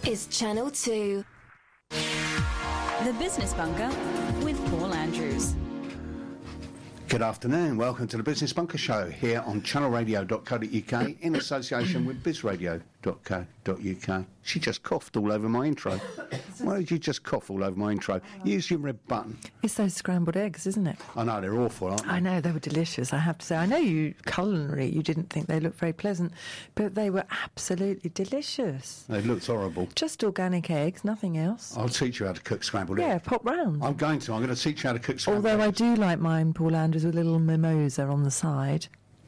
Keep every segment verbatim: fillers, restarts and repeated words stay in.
is Channel two. The Business Bunker with Paul Andrews. Good afternoon. Welcome to the Business Bunker Show here on channel radio dot co dot uk in association with biz radio dot co dot uk. She just coughed all over my intro. Why did you just cough all over my intro? Use your red button. It's those scrambled eggs, isn't it? I know, they're awful, aren't they? I know, they were delicious, I have to say. I know you, culinary, you didn't think they looked very pleasant, but they were absolutely delicious. They looked horrible. Just organic eggs, nothing else. I'll teach you how to cook scrambled Yeah, eggs. pop round. I'm going to. I'm going to teach you how to cook scrambled Although eggs. I do like mine, Paul Andrews, with a little mimosa on the side.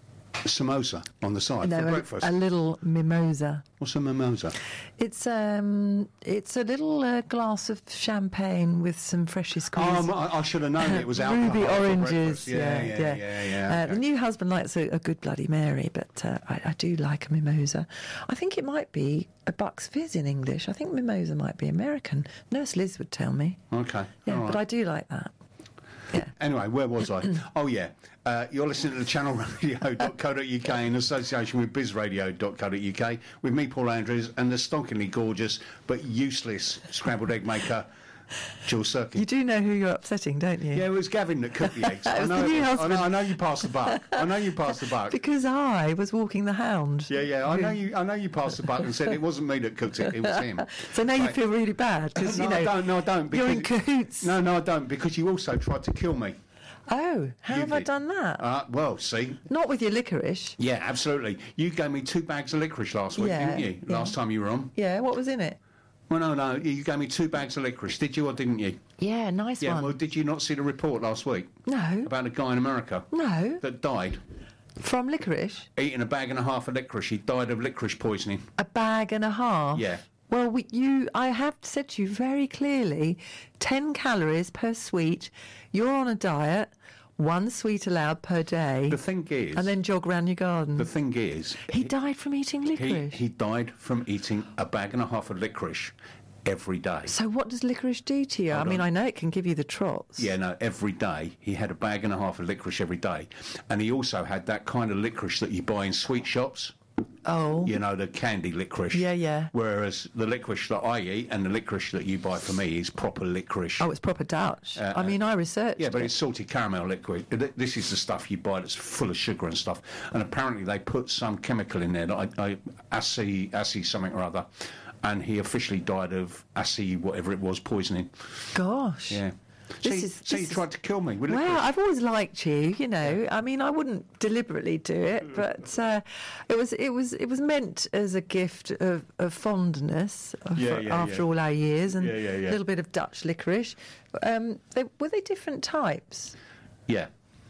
Samosa on the side no, for a, breakfast. a little mimosa. What's a mimosa? It's um, it's a little uh, glass of champagne with some freshly squeezed. Oh, I, I should have known it was alcohol. Ruby for oranges. breakfast. Yeah, yeah, yeah. yeah. yeah, Uh, okay. The new husband likes a, a good Bloody Mary, but uh, I, I do like a mimosa. I think it might be a Bucks Fizz in English. I think mimosa might be American. Nurse Liz would tell me. Okay. Yeah, all right. but I do like that. Yeah. Anyway, where was I? Oh, yeah. Uh, you're listening to the channel radio dot co dot uk in association with biz radio dot co dot uk with me, Paul Andrews, and the stonkingly gorgeous but useless scrambled egg maker, Jules Sirkin. You do know who you're upsetting, don't you? Yeah, it was Gavin that cooked the eggs. That I, was know the new it was. I, husband. know, I know you passed the buck. I know you passed the buck. Because I was walking the hound. Yeah, yeah, I know you. I know you passed the buck and said it wasn't me that cooked it; it was him. So now you Right. feel really bad because no, you know. I don't. No, I don't. You're in because- cahoots. No, no, I don't. Because you also tried to kill me. Oh, how You have I did. done that? Uh, well, see. Not with your licorice. Yeah, absolutely. You gave me two bags of licorice last week, Yeah, didn't you? yeah. Last time you were on. Yeah, what was in it? Well, no, no. You gave me two bags of licorice, did you or didn't you? Yeah, nice Yeah. one. Well, did you not see the report last week No. about a guy in America No. that died From licorice? eating a bag and a half of licorice? He died of licorice poisoning. A bag and a half? Yeah. Well, we, you, I have said to you very clearly, ten calories per sweet. You're on a diet, one sweet allowed per day. The thing is, and then jog round your garden. the thing is, he died from eating he, licorice. he died from eating a bag and a half of licorice every day. So what does licorice do to you? Hold I mean, on. I know it can give you the trots. Yeah, no, every day. He had a bag and a half of licorice every day. And he also had that kind of licorice that you buy in sweet shops. Oh. You know, the candy licorice. Yeah, yeah. Whereas the licorice that I eat and the licorice that you buy for me is proper licorice. Oh, it's proper Dutch. Uh, I mean, I researched Yeah, but it. it's salted caramel liquid. Th- This is the stuff you buy that's full of sugar and stuff. And apparently they put some chemical in there that I, I acid, acid something or other. And he officially died of acid, whatever it was, poisoning. Gosh. Yeah. This so you, is- so this you is- tried to kill me with Well, licorice. I've always liked you, you know. I mean, I wouldn't deliberately do Mm. it, but uh, it was it was it was meant as a gift of, of fondness of- Yeah, yeah, after yeah. all our years, and Yeah, yeah, yeah. a little bit of Dutch licorice. Um, they, were they different types? Yeah.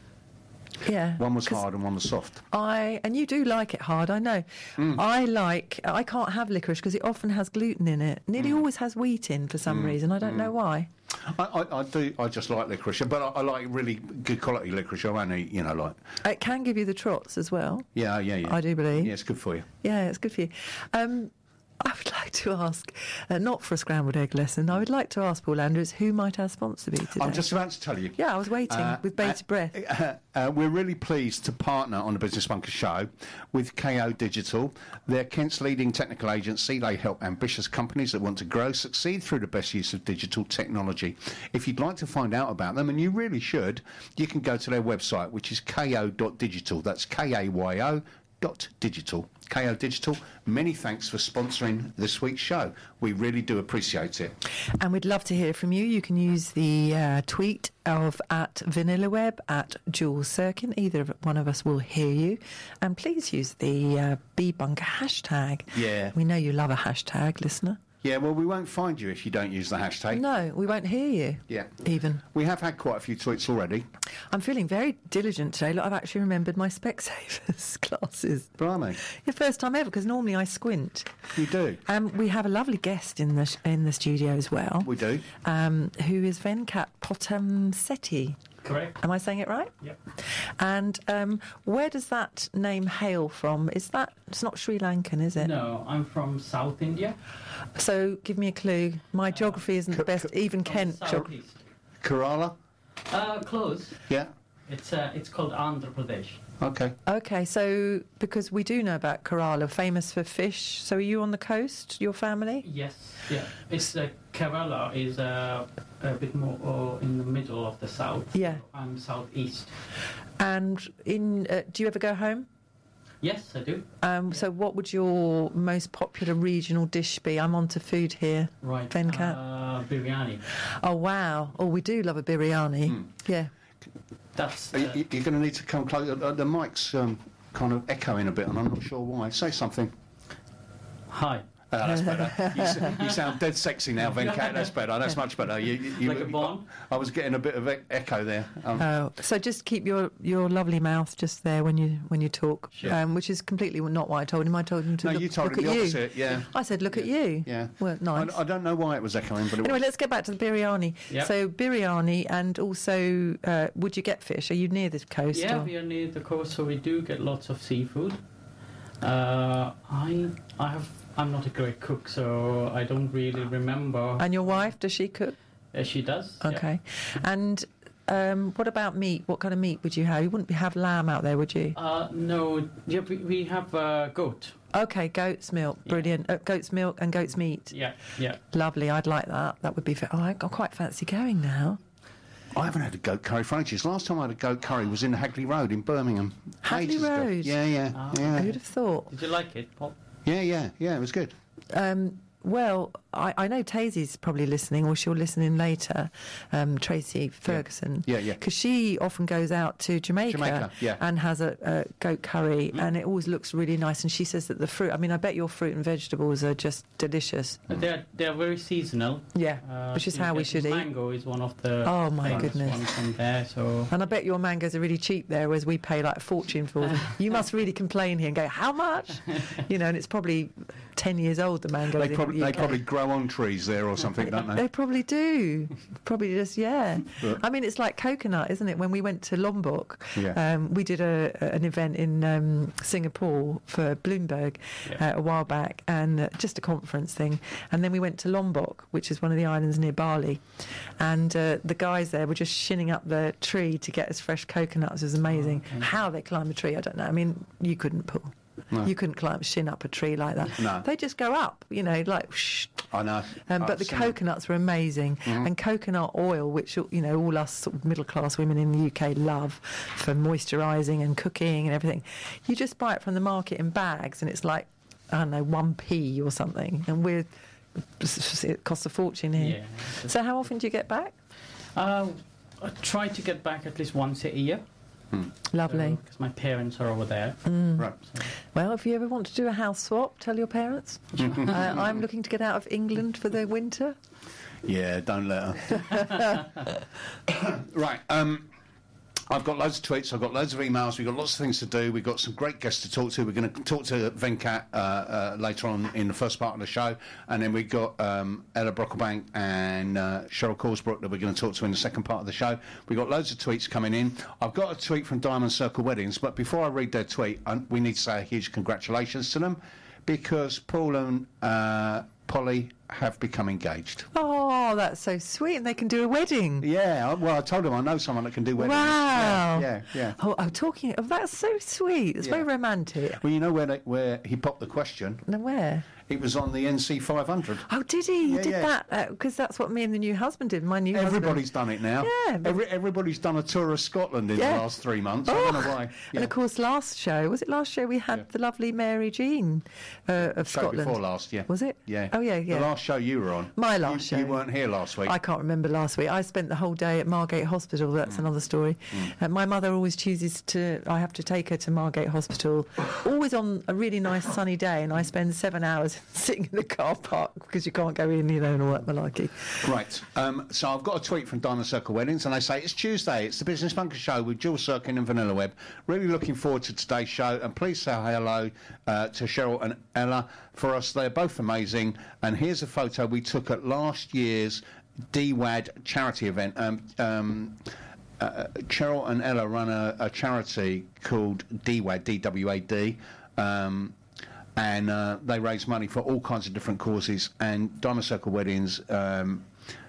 Yeah. One was 'Cause hard and one was soft. I and you do like it hard, I know. Mm. I like. I can't have licorice because it often has gluten in it. Nearly Mm. always has wheat in for some reason. I don't know why. I, I, I do. I just like licorice, but I, I like really good quality licorice. I only, you know, like It can give you the trots as well. yeah, yeah, yeah. I do believe. Yeah, it's good for you. Yeah, it's good for you. Um, I would like to ask, uh, not for a scrambled egg lesson, I would like to ask Paul Andrews who might our sponsor be today. I'm just about to tell you. Yeah, I was waiting Uh, with bated uh, breath. Uh, uh, we're really pleased to partner on the Business Bunker Show with K O Digital. They're Kent's leading technical agency. They help ambitious companies that want to grow, succeed through the best use of digital technology. If you'd like to find out about them, and you really should, you can go to their website, which is k o dot digital. That's K A Y O dot digital. K O Digital, many thanks for sponsoring this week's show. We really do appreciate it. And we'd love to hear from you. You can use the uh, tweet of at VanillaWeb, at Jules Sirkin. Either of, one of us will hear you. And please use the uh, B-Bunker hashtag. Yeah. We know you love a hashtag, listener. Yeah, well, we won't find you if you don't use the hashtag. No, we won't hear you. Yeah. Even. We have had quite a few tweets already. I'm feeling very diligent today. Look, I've actually remembered my Specsavers classes. Blimey. The first time ever, because normally I squint. You do? Um, we have a lovely guest in the in the studio as well. We do. Um, who is Venkat Pottamsetti. Correct. Am I saying it right? Yep. And um, where does that name hail from? Is that, it's not Sri Lankan, is it? No, I'm from South India. So give me a clue. My geography isn't the best, even From Kent. geog- Southeast. Kerala? Uh, close. Yeah. It's uh, it's called Andhra Pradesh. Okay. Okay, so because we do know about Kerala, famous for fish. So are you on the coast, your family? Yes, yeah. It's uh, Kerala is uh, a bit more uh, in the middle of the south. Yeah. I'm southeast. And in, uh, do you ever go home? Yes, I do. Um, So what would your most popular regional dish be? I'm onto food here. Right. Venkat? Uh, biryani. Oh, wow. Oh, we do love a biryani. Mm. Yeah. That's Are you, uh, you're going to need to come closer. Uh, the mic's um, kind of echoing a bit, and I'm not sure why. Say something. hi. Oh, that's better. You, s- you sound dead sexy now, Venkat. That's better. That's much better. You, you, you, Like a bond? I was getting a bit of e- echo there. Um, Oh, so just keep your, your lovely mouth just there when you when you talk, Sure. um, which is completely not what I told him. I told him to no, look, you told look it at the you. opposite. Yeah. I said, look at you. Yeah. Well, nice. I, I don't know why it was echoing, but it Anyway, was. let's get back to the biryani. Yep. So biryani, and also, uh, would you get fish? Are you near the coast? Yeah, or- we are near the coast, so we do get lots of seafood. Uh, I I have I'm not a great cook, so I don't really remember. And your wife, does she cook? Uh, she does. yeah. Okay. And um, what about meat? What kind of meat would you have? You wouldn't have lamb out there, would you? Uh, no, yeah, we, we have uh, goat. Okay, goat's milk, Yeah. brilliant. Uh, goat's milk and goat's meat. Yeah, yeah. Lovely, I'd like that. That would be. Fa- oh, I I quite fancy going now. I haven't had a goat curry for ages. Last time I had a goat curry was in Hagley Road in Birmingham. Hagley Ages ago. Road? Yeah, yeah, Ah. yeah. Who'd have thought? Did you like it, Paul? Yeah, yeah, yeah. It was good. Um, well, I, I know Tazy's probably listening, or she'll listen in later, um, Tracy Ferguson. Yeah, yeah. Because she often goes out to Jamaica, Jamaica, yeah. and has a, a goat curry, and it always looks really nice. And she says that the fruit, I mean, I bet your fruit and vegetables are just delicious. Uh, They're they're very seasonal. Yeah, Uh, which is you how we get should eat. Mango is one of the Oh, my famous goodness. ones from there. So And I bet your mangoes are really cheap there, whereas we pay like a fortune for them. You must really complain here and go, how much? You know, and it's probably ten years old, the mangoes. They in probably the they U K. probably grow on trees there or something, don't they? They probably do. Probably just, yeah. Yeah. I mean, it's like coconut, isn't it? When we went to Lombok, Yeah. um, we did a, an event in um, Singapore for Bloomberg Yeah. uh, a while back, and uh, just a conference thing. And then we went to Lombok, which is one of the islands near Bali. And uh, the guys there were just shinning up the tree to get us fresh coconuts. It was amazing. okay. How they climb a tree, I don't know. I mean, you couldn't pull. No. You couldn't climb, shin up a tree like that. No. They just go up, you know, like whoosh. I know. Um, I've but the seen them. coconuts were amazing, Mhm. and coconut oil, which you know all us sort of middle class women in the U K love for moisturising and cooking and everything. You just buy it from the market in bags, and it's like I don't know one p or something, and we're it costs a fortune here. yeah. So how often do you get back? Uh, I try to get back at least once a year. Lovely. Because my parents are over there. Mm. Right. So. Well, if you ever want to do a house swap, tell your parents. uh, I'm looking to get out of England for the winter. Yeah, don't let her. Right. Um, I've got loads of tweets. I've got loads of emails. We've got lots of things to do. We've got some great guests to talk to. We're going to talk to Venkat uh, uh, later on in the first part of the show. And then we've got um, Ella Brocklebank and uh, Cheryl Corsbrook that we're going to talk to in the second part of the show. We've got loads of tweets coming in. I've got a tweet from Diamond Circle Weddings. But before I read their tweet, I, we need to say a huge congratulations to them because Paul and uh, Polly have become engaged. Oh, that's so sweet, and they can do a wedding. Yeah, I- well, I told him I know someone that can do weddings. Wow. Yeah, yeah, yeah. Oh, I'm talking. Oh, that's so sweet. It's very Yeah. romantic. Well, you know where they, where he popped the question? Now where? It was on the N C five hundred. Oh, did he? He Yeah, did yeah. that because that's what me and the new husband did. My new Everybody's husband. done it now. Yeah, but- Every, everybody's done a tour of Scotland in Yeah. the last three months. I Oh, don't know why. And Yeah. of course, last show was it last show we had Yeah. the lovely Mary Jean uh, of show Scotland. before last, yeah. Was it? Yeah. Oh yeah, yeah. The last show you were on. My last you, show. You weren't here last week. I can't remember last week. I spent the whole day at Margate Hospital. Mm. That's another story. Uh, my mother always chooses to. I have to take her to Margate Hospital, always on a really nice sunny day, and I spend seven hours sitting in the car park because you can't go in, you know, and all that malarkey. Right. Um, so I've got a tweet from Diamond Circle Weddings, and they say it's Tuesday. It's the Business Bunker Show with Jules Sirkin and Vanilla Webb. Really looking forward to today's show, and please say hello uh, to Cheryl and Ella for us. They're both amazing. And here's a photo we took at last year's D W A D charity event. Um, um, uh, Cheryl and Ella run a, a charity called D W A D, D W A D. Um, and uh, they raise money for all kinds of different causes. And Diamond Circle Weddings, um,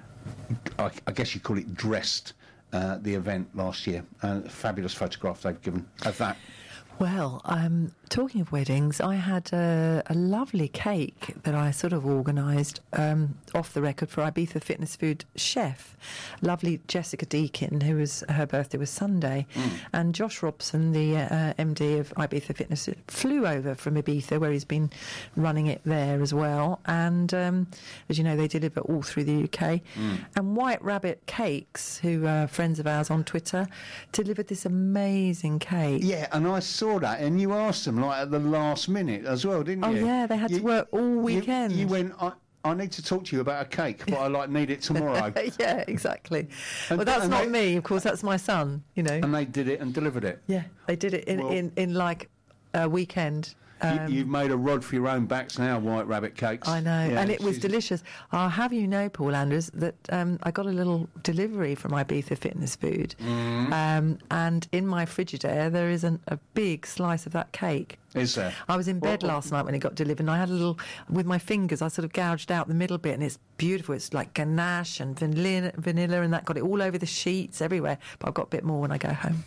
I, I guess you call it, dressed uh, the event last year. Uh, fabulous photograph they've given of that. Well, um, talking of weddings, I had a, a lovely cake that I sort of organised um, off the record for Ibiza Fitness Food chef, lovely Jessica Deakin, who was her birthday was Sunday, mm. and Josh Robson, the uh, M D of Ibiza Fitness, flew over from Ibiza, where he's been running it there as well. And um, as you know, they deliver all through the U K. Mm. And White Rabbit Cakes, who are friends of ours on Twitter, delivered this amazing cake. Yeah, and I saw that, and you asked them like at the last minute as well, didn't oh, you? Oh yeah, they had you, to work all weekend. You, you went, I, I need to talk to you about a cake, but I like need it tomorrow. Yeah, exactly. And, well, that's not they, me, of course. That's my son. You know. And they did it and delivered it. Yeah, they did it in well, in, in like a weekend. Um, you, you've made a rod for your own backs now, White Rabbit Cakes. I know, yeah, and it was delicious. I'll have you know, Paul Andrews, that um, I got a little delivery from Ibiza Fitness Food, mm. um, and in my Frigidaire there is an, a big slice of that cake. Is there? I was in bed well, last night when it got delivered, and I had a little, with my fingers, I sort of gouged out the middle bit, and it's beautiful. It's like ganache and vanilla, vanilla and that, got it all over the sheets, everywhere. But I've got a bit more when I go home.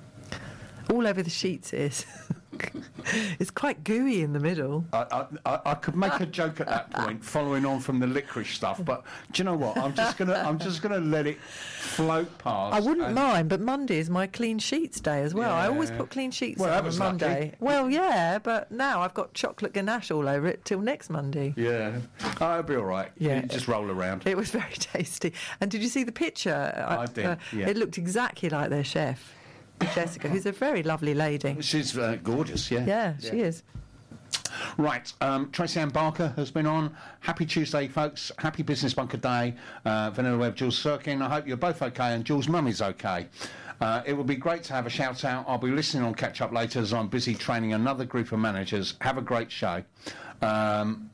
All over the sheets it is. It's quite gooey in the middle. I, I, I could make a joke at that point, following on from the licorice stuff. But do you know what? I'm just gonna, I'm just gonna let it float past. I wouldn't mind, but Monday is my clean sheets day as well. Yeah. I always put clean sheets well, on on Monday. Lucky. Well, yeah, but now I've got chocolate ganache all over it till next Monday. Yeah, oh, it'll be all right. Yeah, you just roll around. It was very tasty. And did you see the picture? I, I did. Uh, yeah. It looked exactly like their chef, Jessica, who's a very lovely lady. She's uh, gorgeous, yeah. yeah. Yeah, she is. Right, um, Tracy Ann Barker has been on. Happy Tuesday, folks. Happy Business Bunker Day. Uh, Vanilla Web, Jules Sirkin. I hope you're both okay and Jules' mum is okay. Uh, it would be great to have a shout out. I'll be listening on Catch Up later as I'm busy training another group of managers. Have a great show. Um,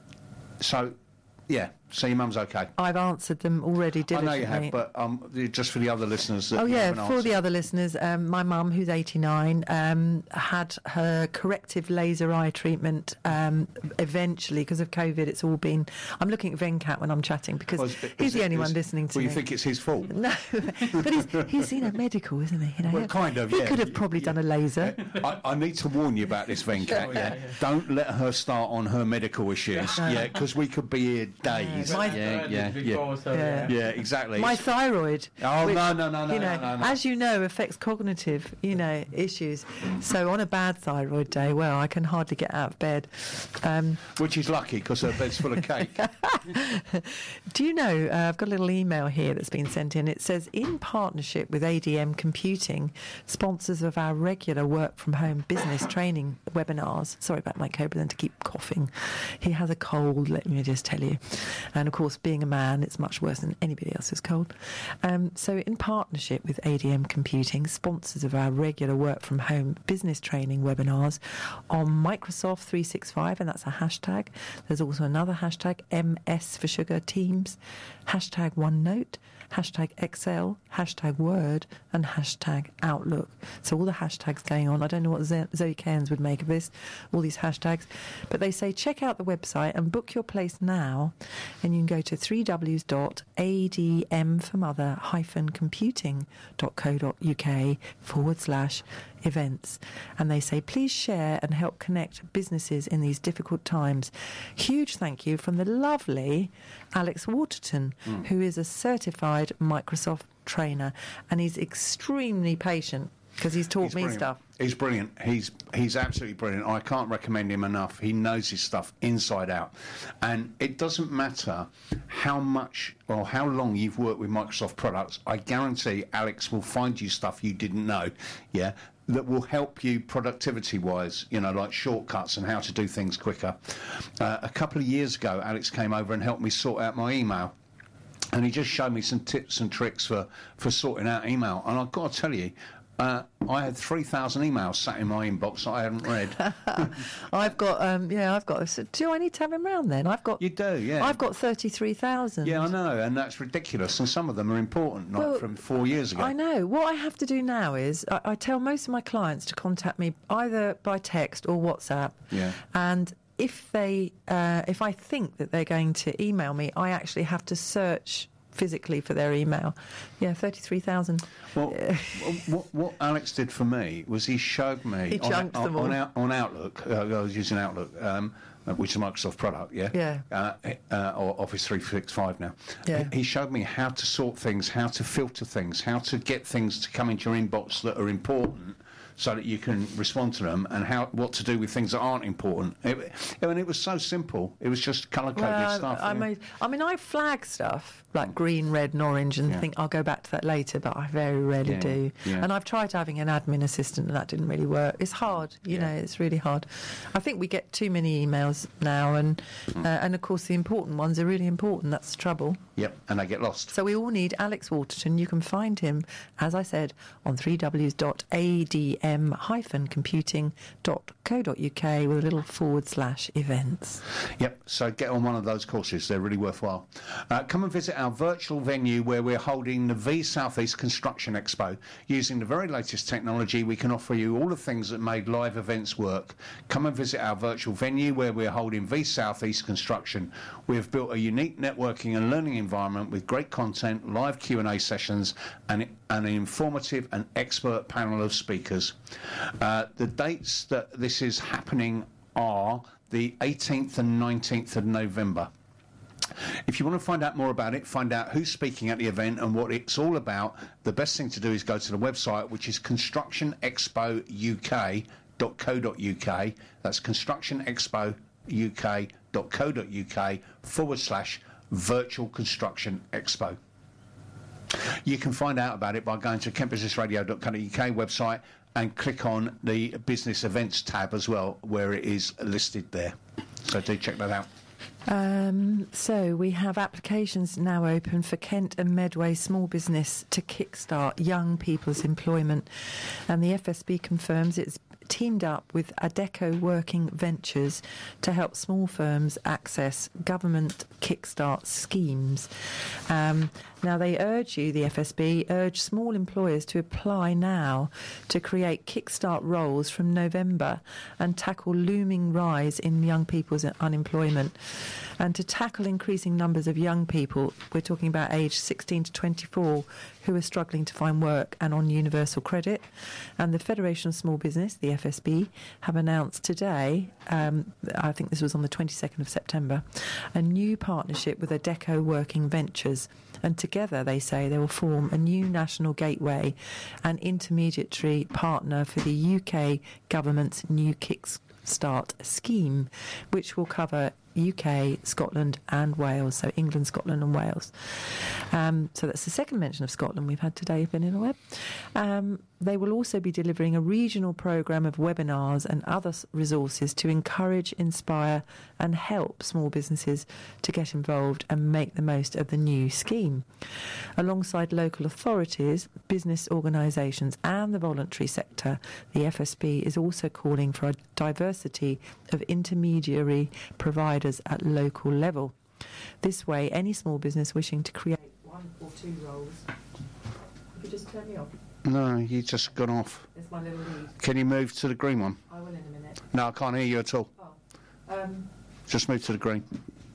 so, yeah, so your mum's okay. I've answered them already diligently. I know you have, but um, just for the other listeners. That oh you yeah, haven't for answered. the other listeners, um, my mum, who's eighty-nine, um, had her corrective laser eye treatment um, eventually because of COVID. It's all been. I'm looking at Venkat when I'm chatting because well, is, he's is the it, only is, one listening to well, me. Well, you think it's his fault? No, but he's, he's you know medical, isn't he? You know, well, kind of. He yeah. could have probably yeah. done a laser. I, I need to warn you about this, Venkat. Oh, yeah, yeah. Don't let her start on her medical issues. No. Yeah, because we could be here days. My- yeah, yeah, before, yeah. so, Yeah. Yeah, exactly. My thyroid. Oh, which, no, no, no, no, you know, no, no, no. as you know, affects cognitive, you know, issues. So on a bad thyroid day, well, I can hardly get out of bed. Um, Which is lucky because her bed's full of cake. do you know, uh, I've got a little email here that's been sent in. It says, in partnership with A D M Computing, sponsors of our regular work from home business training webinars. Sorry about my Cobra to keep coughing. He has a cold, let me just tell you. And of course, being a man, it's much worse than anybody else's cold. Um, so in partnership with A D M Computing, sponsors of our regular work from home business training webinars on Microsoft three sixty-five, and that's a hashtag. There's also another hashtag, M S for Sugar Teams, hashtag OneNote, hashtag Excel, hashtag Word, and hashtag Outlook. So all the hashtags going on. I don't know what Zo- Zoe Cairns would make of this, all these hashtags. But they say check out the website and book your place now. And you can go to three w dot a d m for mother hyphen computing dot co dot u k forward slash events. And they say, please share and help connect businesses in these difficult times. Huge thank you from the lovely Alex Waterton, mm. who is a certified Microsoft trainer, and he's extremely patient because he's taught he's me brilliant. stuff. He's brilliant. He's he's absolutely brilliant. I can't recommend him enough. He knows his stuff inside out. And it doesn't matter how much or how long you've worked with Microsoft products, I guarantee Alex will find you stuff you didn't know, yeah, that will help you productivity-wise, you know, like shortcuts and how to do things quicker. Uh, a couple of years ago, Alex came over and helped me sort out my email. And he just showed me some tips and tricks for, for sorting out email. And I've got to tell you, Uh, I had three thousand emails sat in my inbox that I haven't read. I've got, um, yeah, I've got, so do I need to have him round then? I've got... You do, yeah. I've got thirty-three thousand. Yeah, I know, and that's ridiculous. And some of them are important, like Well, from four years ago. I know. What I have to do now is I, I tell most of my clients to contact me either by text or WhatsApp. Yeah. And if they, uh, if I think that they're going to email me, I actually have to search physically for their email. Yeah, thirty-three thousand. Well, what, what Alex did for me was he showed me He on, chunked on, them all. on, Out, on Outlook. Uh, I was using Outlook, um, which is a Microsoft product, yeah, Yeah. uh, uh, or Office three sixty-five now. Yeah. He, he showed me how to sort things, how to filter things, how to get things to come into your inbox that are important, so that you can respond to them, and how what to do with things that aren't important. It, I mean, it was so simple. It was just colour-coded Well, stuff. I, I, yeah. made, I mean, I flag stuff like green, red, and orange, and Yeah. think I'll go back to that later, but I very rarely Yeah, do. yeah. And I've tried having an admin assistant, and that didn't really work. It's hard, you Yeah. know. It's really hard. I think we get too many emails now, and Mm. uh, and of course the important ones are really important. That's the trouble. Yep, and they get lost. So we all need Alex Waterton. You can find him, as I said, on three w dot a d m dash computing dot co dot u k with a little forward slash events. Yep, so get on one of those courses. They're really worthwhile. Uh, come and visit our virtual venue where we're holding the V South East Construction Expo. Using the very latest technology, we can offer you all the things that made live events work. Come and visit our virtual venue where we're holding V South East Construction. We've built a unique networking and learning environment with great content, live Q and A sessions, and an informative and expert panel of speakers. Uh, the dates that this is happening are the eighteenth and nineteenth of November. If you want to find out more about it, find out who's speaking at the event and what it's all about, the best thing to do is go to the website, which is construction expo u k dot co dot u k. That's construction expo u k dot co dot u k forward slash virtual construction expo. You can find out about it by going to kent business radio dot co dot u k website and click on the business events tab as well, where it is listed there. So do check that out. Um, so we have applications now open for Kent and Medway small business to kickstart young people's employment, and the F S B confirms it's teamed up with Adecco Working Ventures to help small firms access government kickstart schemes. Um, now they urge you, the F S B, urge small employers to apply now to create kickstart roles from November and tackle looming rise in young people's unemployment. And to tackle increasing numbers of young people, we're talking about age sixteen to twenty-four, who are struggling to find work and on universal credit. And the Federation of Small Business, the F S B, have announced today, um, I think this was on the twenty-second of September, a new partnership with Adecco Working Ventures. And together, they say, they will form a new national gateway and intermediary partner for the U K government's new Kickstart scheme, which will cover U K, Scotland and Wales, so England, Scotland and Wales. Um, so that's the second mention of Scotland we've had today, Vanilla Web. Um, they will also be delivering a regional programme of webinars and other s- resources to encourage, inspire and help small businesses to get involved and make the most of the new scheme. Alongside local authorities, business organisations and the voluntary sector, the F S B is also calling for a diversity of intermediary providers at local level. This way, any small business wishing to create one or two roles... If you just turn me off, No, you just gone off. it's my little lead. Can you move to the green one? I will in a minute. No, I can't hear you at all. Oh. Um, Just move to the green.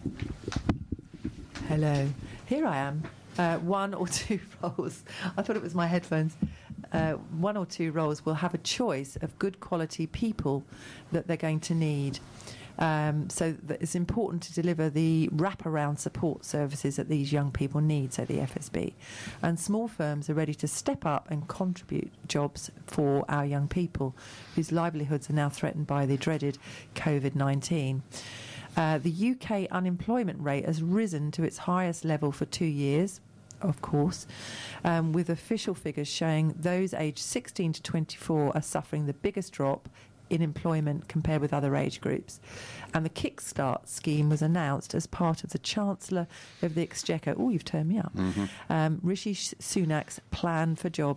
hello. Here I am. Uh, one or two roles. I thought it was my headphones. Uh, one or two roles will have a choice of good quality people that they're going to need. Um, so that it's important to deliver the wraparound support services that these young people need, so the F S B. And small firms are ready to step up and contribute jobs for our young people whose livelihoods are now threatened by the dreaded COVID nineteen. Uh, the U K unemployment rate has risen to its highest level for two years, of course, um, with official figures showing those aged sixteen to twenty-four are suffering the biggest drop in employment compared with other age groups. And the Kickstart scheme was announced as part of the Chancellor of the Exchequer, oh, you've turned me up, Mm-hmm. um, Rishi Sunak's plan for jobs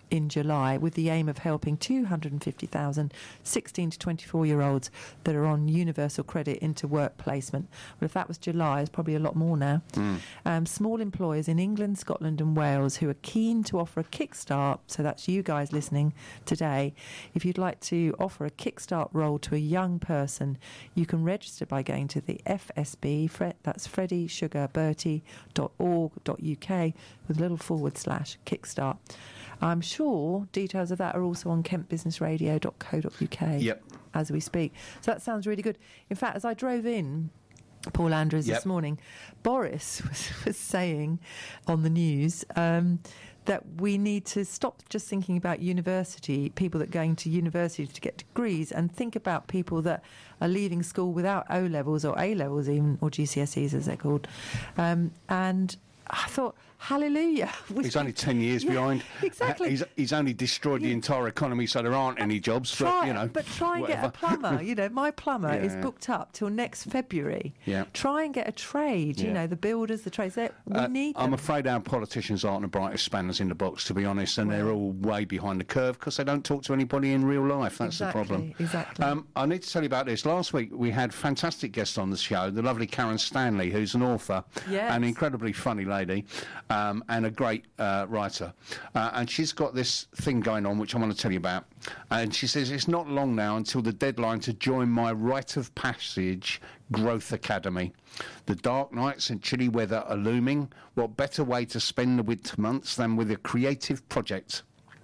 in July with the aim of helping two hundred fifty thousand sixteen to twenty-four-year-olds that are on universal credit into work placement. Well, if that was July, it's probably a lot more now. Mm. Um, small employers in England, Scotland and Wales who are keen to offer a kickstart, so that's you guys listening today, if you'd like to offer a kickstart role to a young person, you can register by going to the F S B, that's freddie sugar bertie dot org dot U K with a little forward slash kickstart. I'm sure details of that are also on kent business radio dot co dot U K yep. as we speak. So that sounds really good. In fact, as I drove in, Paul Andrews, yep. this morning, Boris was, was saying on the news um, that we need to stop just thinking about university, people that are going to university to get degrees, and think about people that are leaving school without O-levels or A-levels even, or G C S Es as they're called. Um, and I thought, hallelujah. He's only ten years yeah, behind. Exactly. He's, he's only destroyed the entire economy, so there aren't any jobs. Try, but, you know, but try and whatever. get a plumber. You know, my plumber yeah. is booked up till next February. Yeah. Try and get a trade. Yeah. You know, the builders, the trades. We uh, need them. I'm afraid our politicians aren't the brightest spanners in the box, to be honest, and well, they're all way behind the curve because they don't talk to anybody in real life. That's exactly, the problem. Exactly. Um, I need to tell you about this. Last week we had fantastic guests on the show, the lovely Karen Stanley, who's an author, yes. an incredibly funny lady, um, and a great uh, writer. Uh, and she's got this thing going on, which I want to tell you about. And she says it's not long now until the deadline to join my Rite of Passage Growth Academy. The dark nights and chilly weather are looming. What better way to spend the winter months than with a creative project?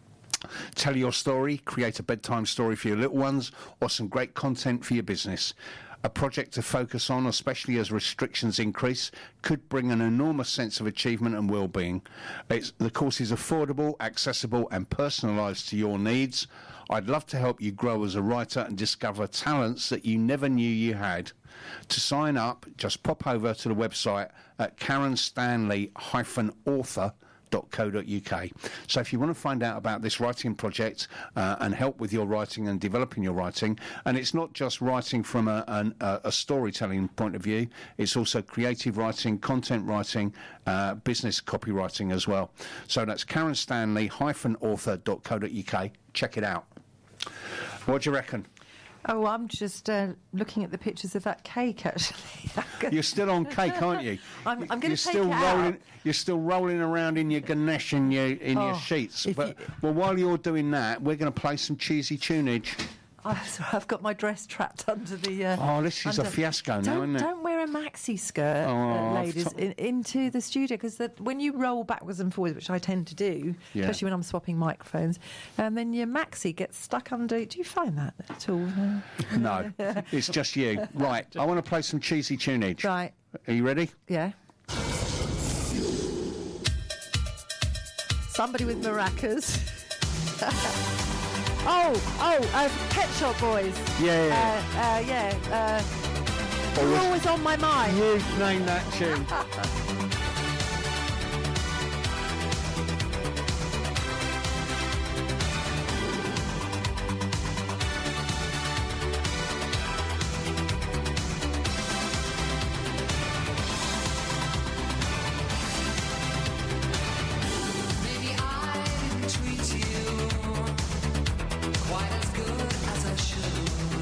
Tell your story, create a bedtime story for your little ones, or some great content for your business. A project to focus on, especially as restrictions increase, could bring an enormous sense of achievement and well-being. It's, the course is affordable, accessible and personalised to your needs. I'd love to help you grow as a writer and discover talents that you never knew you had. To sign up, just pop over to the website at karen stanley dash author dot co dot U K. So if you want to find out about this writing project uh, and help with your writing and developing your writing, and it's not just writing from a, an, a, a storytelling point of view, it's also creative writing, content writing, uh, business copywriting as well. So that's karen stanley dash author dot co dot U K. Check it out. What do you reckon? Oh, I'm just uh, looking at the pictures of that cake, actually. You're still on cake, aren't you? I'm, I'm going to take still it rolling, out. You're still rolling around in your Ganesh and your, in oh, your sheets. But you, well, while you're doing that, we're going to play some cheesy tunage. Oh, sorry, I've got my dress trapped under the... Uh, oh, this is under, a fiasco now, don't, isn't it? Don't wear a maxi skirt, oh, uh, ladies, in, into the studio, because when you roll backwards and forwards, which I tend to do, yeah. especially when I'm swapping microphones, and then your maxi gets stuck under... Do you find that at all? No, it's just you. Right, I want to play some cheesy tunage. Right. Are you ready? Yeah. Somebody with maracas. Oh, oh, uh, Pet Shop Boys. Yeah, yeah. Uh, uh, yeah. Uh, you're always on my mind. You've named that tune.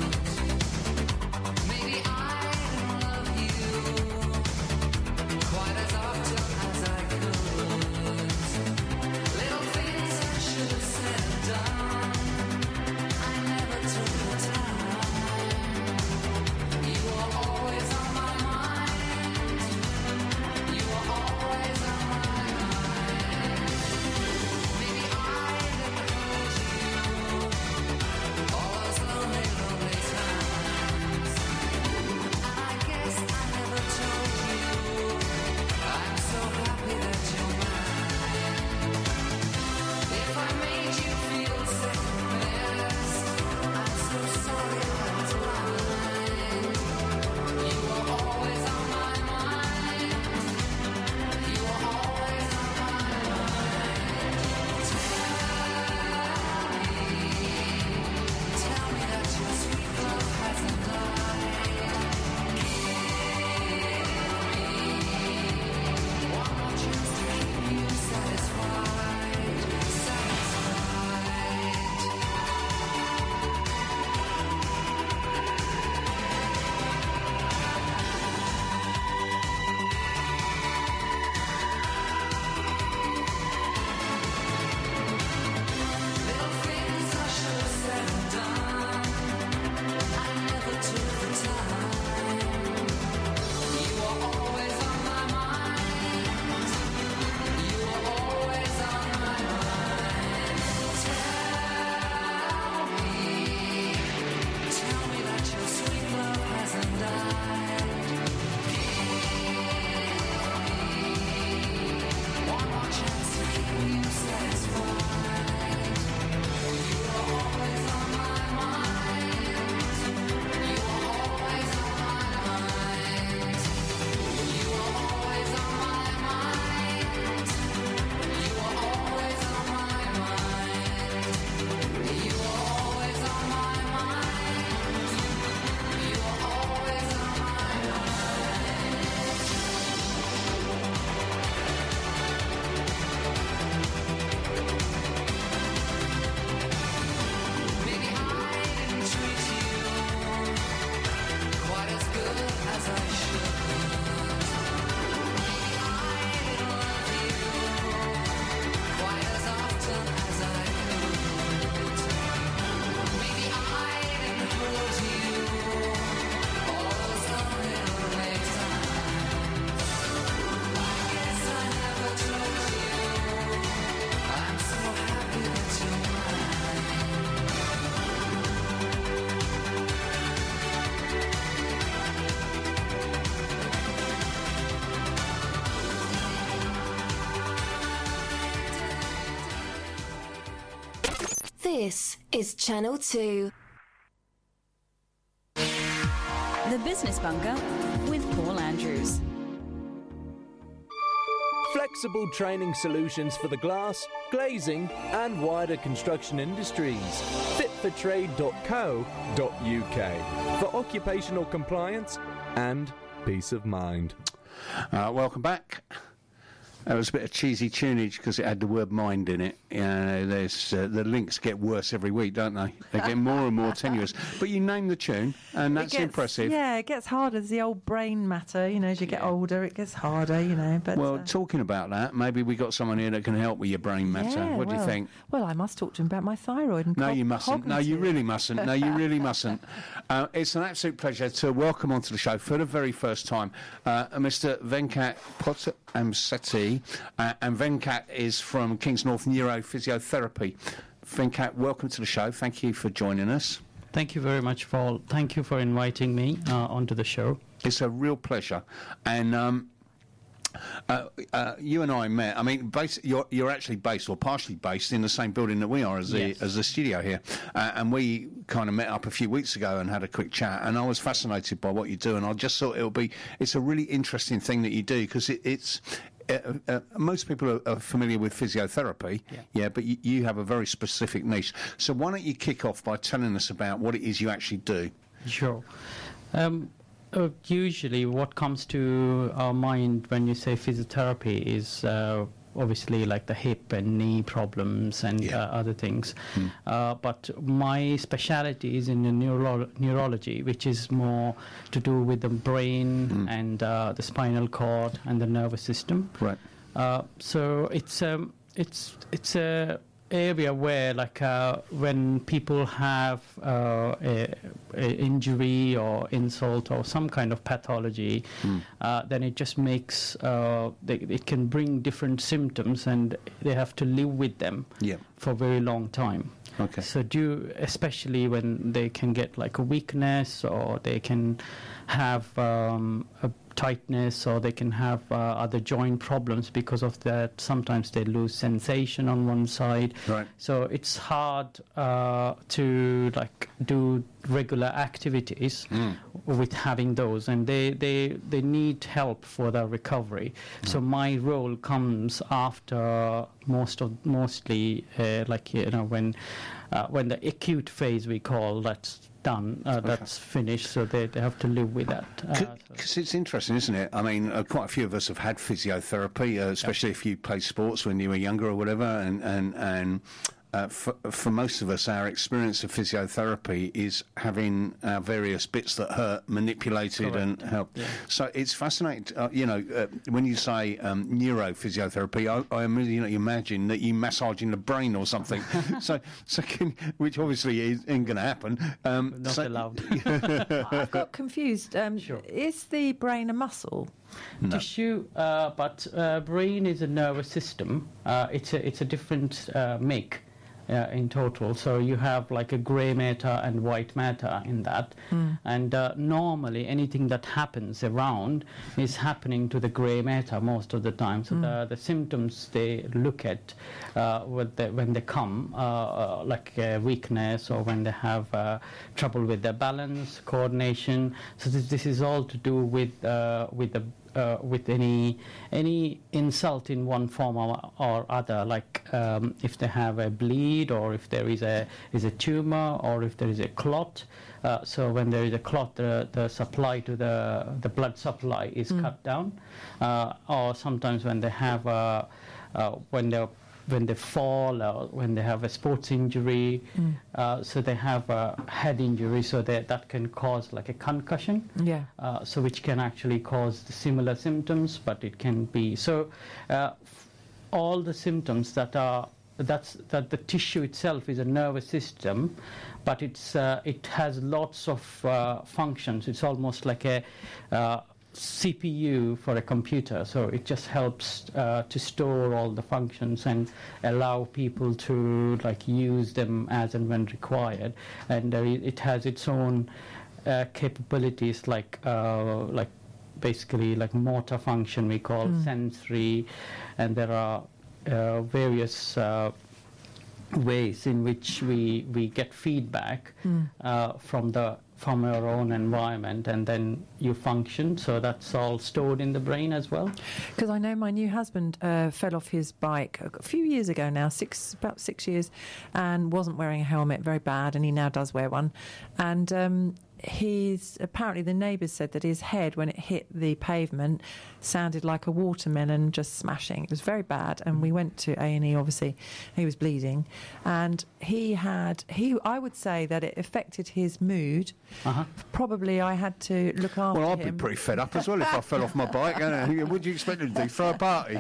Quite This is Channel two. The Business Bunker with Paul Andrews. Flexible training solutions for the glass, glazing and wider construction industries. fit for trade dot co dot U K for occupational compliance and peace of mind. Uh, welcome back. That was a bit of cheesy tunage because it had the word mind in it. You know, there's, uh, the links get worse every week, don't they? They get more and more tenuous. But you name the tune, and that's It gets- impressive. Yeah, it gets harder as the old brain matter. You know, as you get older, it gets harder. You know, but Well, uh, talking about that, maybe we got someone here that can help with your brain matter. yeah, what do well, you think? Well, I must talk to him about my thyroid. And No, co- you mustn't. No, you cognitive. really mustn't. No, you really mustn't. Uh, it's an absolute pleasure to welcome onto the show for the very first time uh, Mister Venkat Pottamsetti. Uh, and Venkat is from Kings North Neurophysiotherapy. Venkat, welcome to the show. Thank you for joining us. Thank you very much, Paul. Thank you for inviting me uh, onto the show. It's a real pleasure. And um, uh, uh, you and I met. I mean, base, you're, you're actually based or partially based in the same building that we are as the Yes. as the studio here. Uh, and we kind of met up a few weeks ago and had a quick chat. And I was fascinated by what you do. And I just thought it'll be. It's a really interesting thing that you do because it, it's. Uh, uh, most people are, are familiar with physiotherapy, Yeah. yeah, but you, you have a very specific niche. So why don't you kick off by telling us about what it is you actually do? Sure. Um, uh, usually, what comes to our mind when you say physiotherapy is uh, obviously like the hip and knee problems and Yeah. uh, other things. Uh, but my speciality is in the neuro- neurology, which is more to do with the brain and uh, the spinal cord and the nervous system. Right. Uh, so it's um, it's it's a area where like uh, when people have uh, a, a injury or insult or some kind of pathology, uh, then it just makes uh, they, it can bring different symptoms and they have to live with them Yeah. for a very long time. Okay. So do especially when they can get like a weakness or they can have um, a tightness or they can have uh, other joint problems because of that. Sometimes they lose sensation on one side. Right. So it's hard uh, to like do regular activities with having those, and they, they, they need help for their recovery. So my role comes after most of mostly uh, like you know when uh, when the acute phase we call that's done, uh, that's finished. So they, they have to live with that. Uh, so- Because it's interesting, isn't it? I mean, uh, quite a few of us have had physiotherapy, uh, especially if you played sports when you were younger or whatever. And and and uh, for, for most of us, our experience of physiotherapy is having our various bits that hurt manipulated and helped. Yeah. So it's fascinating. Uh, you know, uh, when you say um, neurophysiotherapy, I, I immediately you know, imagine that you massaging the brain or something. so, so can, which obviously is, ain't going to happen. Um, Not so- allowed. I've got confused. Um, Sure. Is the brain a muscle? Tissue, uh, but uh, brain is a nervous system. Uh, it's a it's a different uh, make uh, in total. So you have like a grey matter and white matter in that, and uh, normally anything that happens around is happening to the grey matter most of the time. So the the symptoms they look at uh, when they, when they come, uh, uh, like uh, weakness or when they have uh, trouble with their balance, coordination. So this, this is all to do with uh, with the uh, with any any insult in one form or, or other, like um, if they have a bleed or if there is a is a tumor or if there is a clot. Uh, so when there is a clot, the, the supply to the the blood supply is cut down, uh, or sometimes when they have uh, uh, when they when they fall or when they have a sports injury, uh, so they have a head injury, so that that can cause like a concussion. Yeah. Uh, so which can actually cause the similar symptoms, but it can be so. Uh, f- all the symptoms that are that's that the tissue itself is a nervous system, but it's uh, it has lots of uh, functions. It's almost like a uh, C P U for a computer, so it just helps uh, to store all the functions and allow people to like use them as and when required. And uh, it has its own uh, capabilities, like uh, like basically like motor function we call sensory, and there are uh, various uh, ways in which we we get feedback Mm. uh, from the from our own environment, and then you function. So that's all stored in the brain as well. Because I know my new husband uh, fell off his bike a few years ago now, six about six years, and wasn't wearing a helmet, very bad, and he now does wear one. And um, he's apparently the neighbours said that his head, when it hit the pavement, sounded like a watermelon just smashing. It was very bad, and we went to A and E. Obviously, he was bleeding, and he had he. I would say that it affected his mood. Uh-huh. Probably, I had to look after Well, I'd him. be pretty fed up as well if I fell off my bike. What do you expect him to do? Throw a party?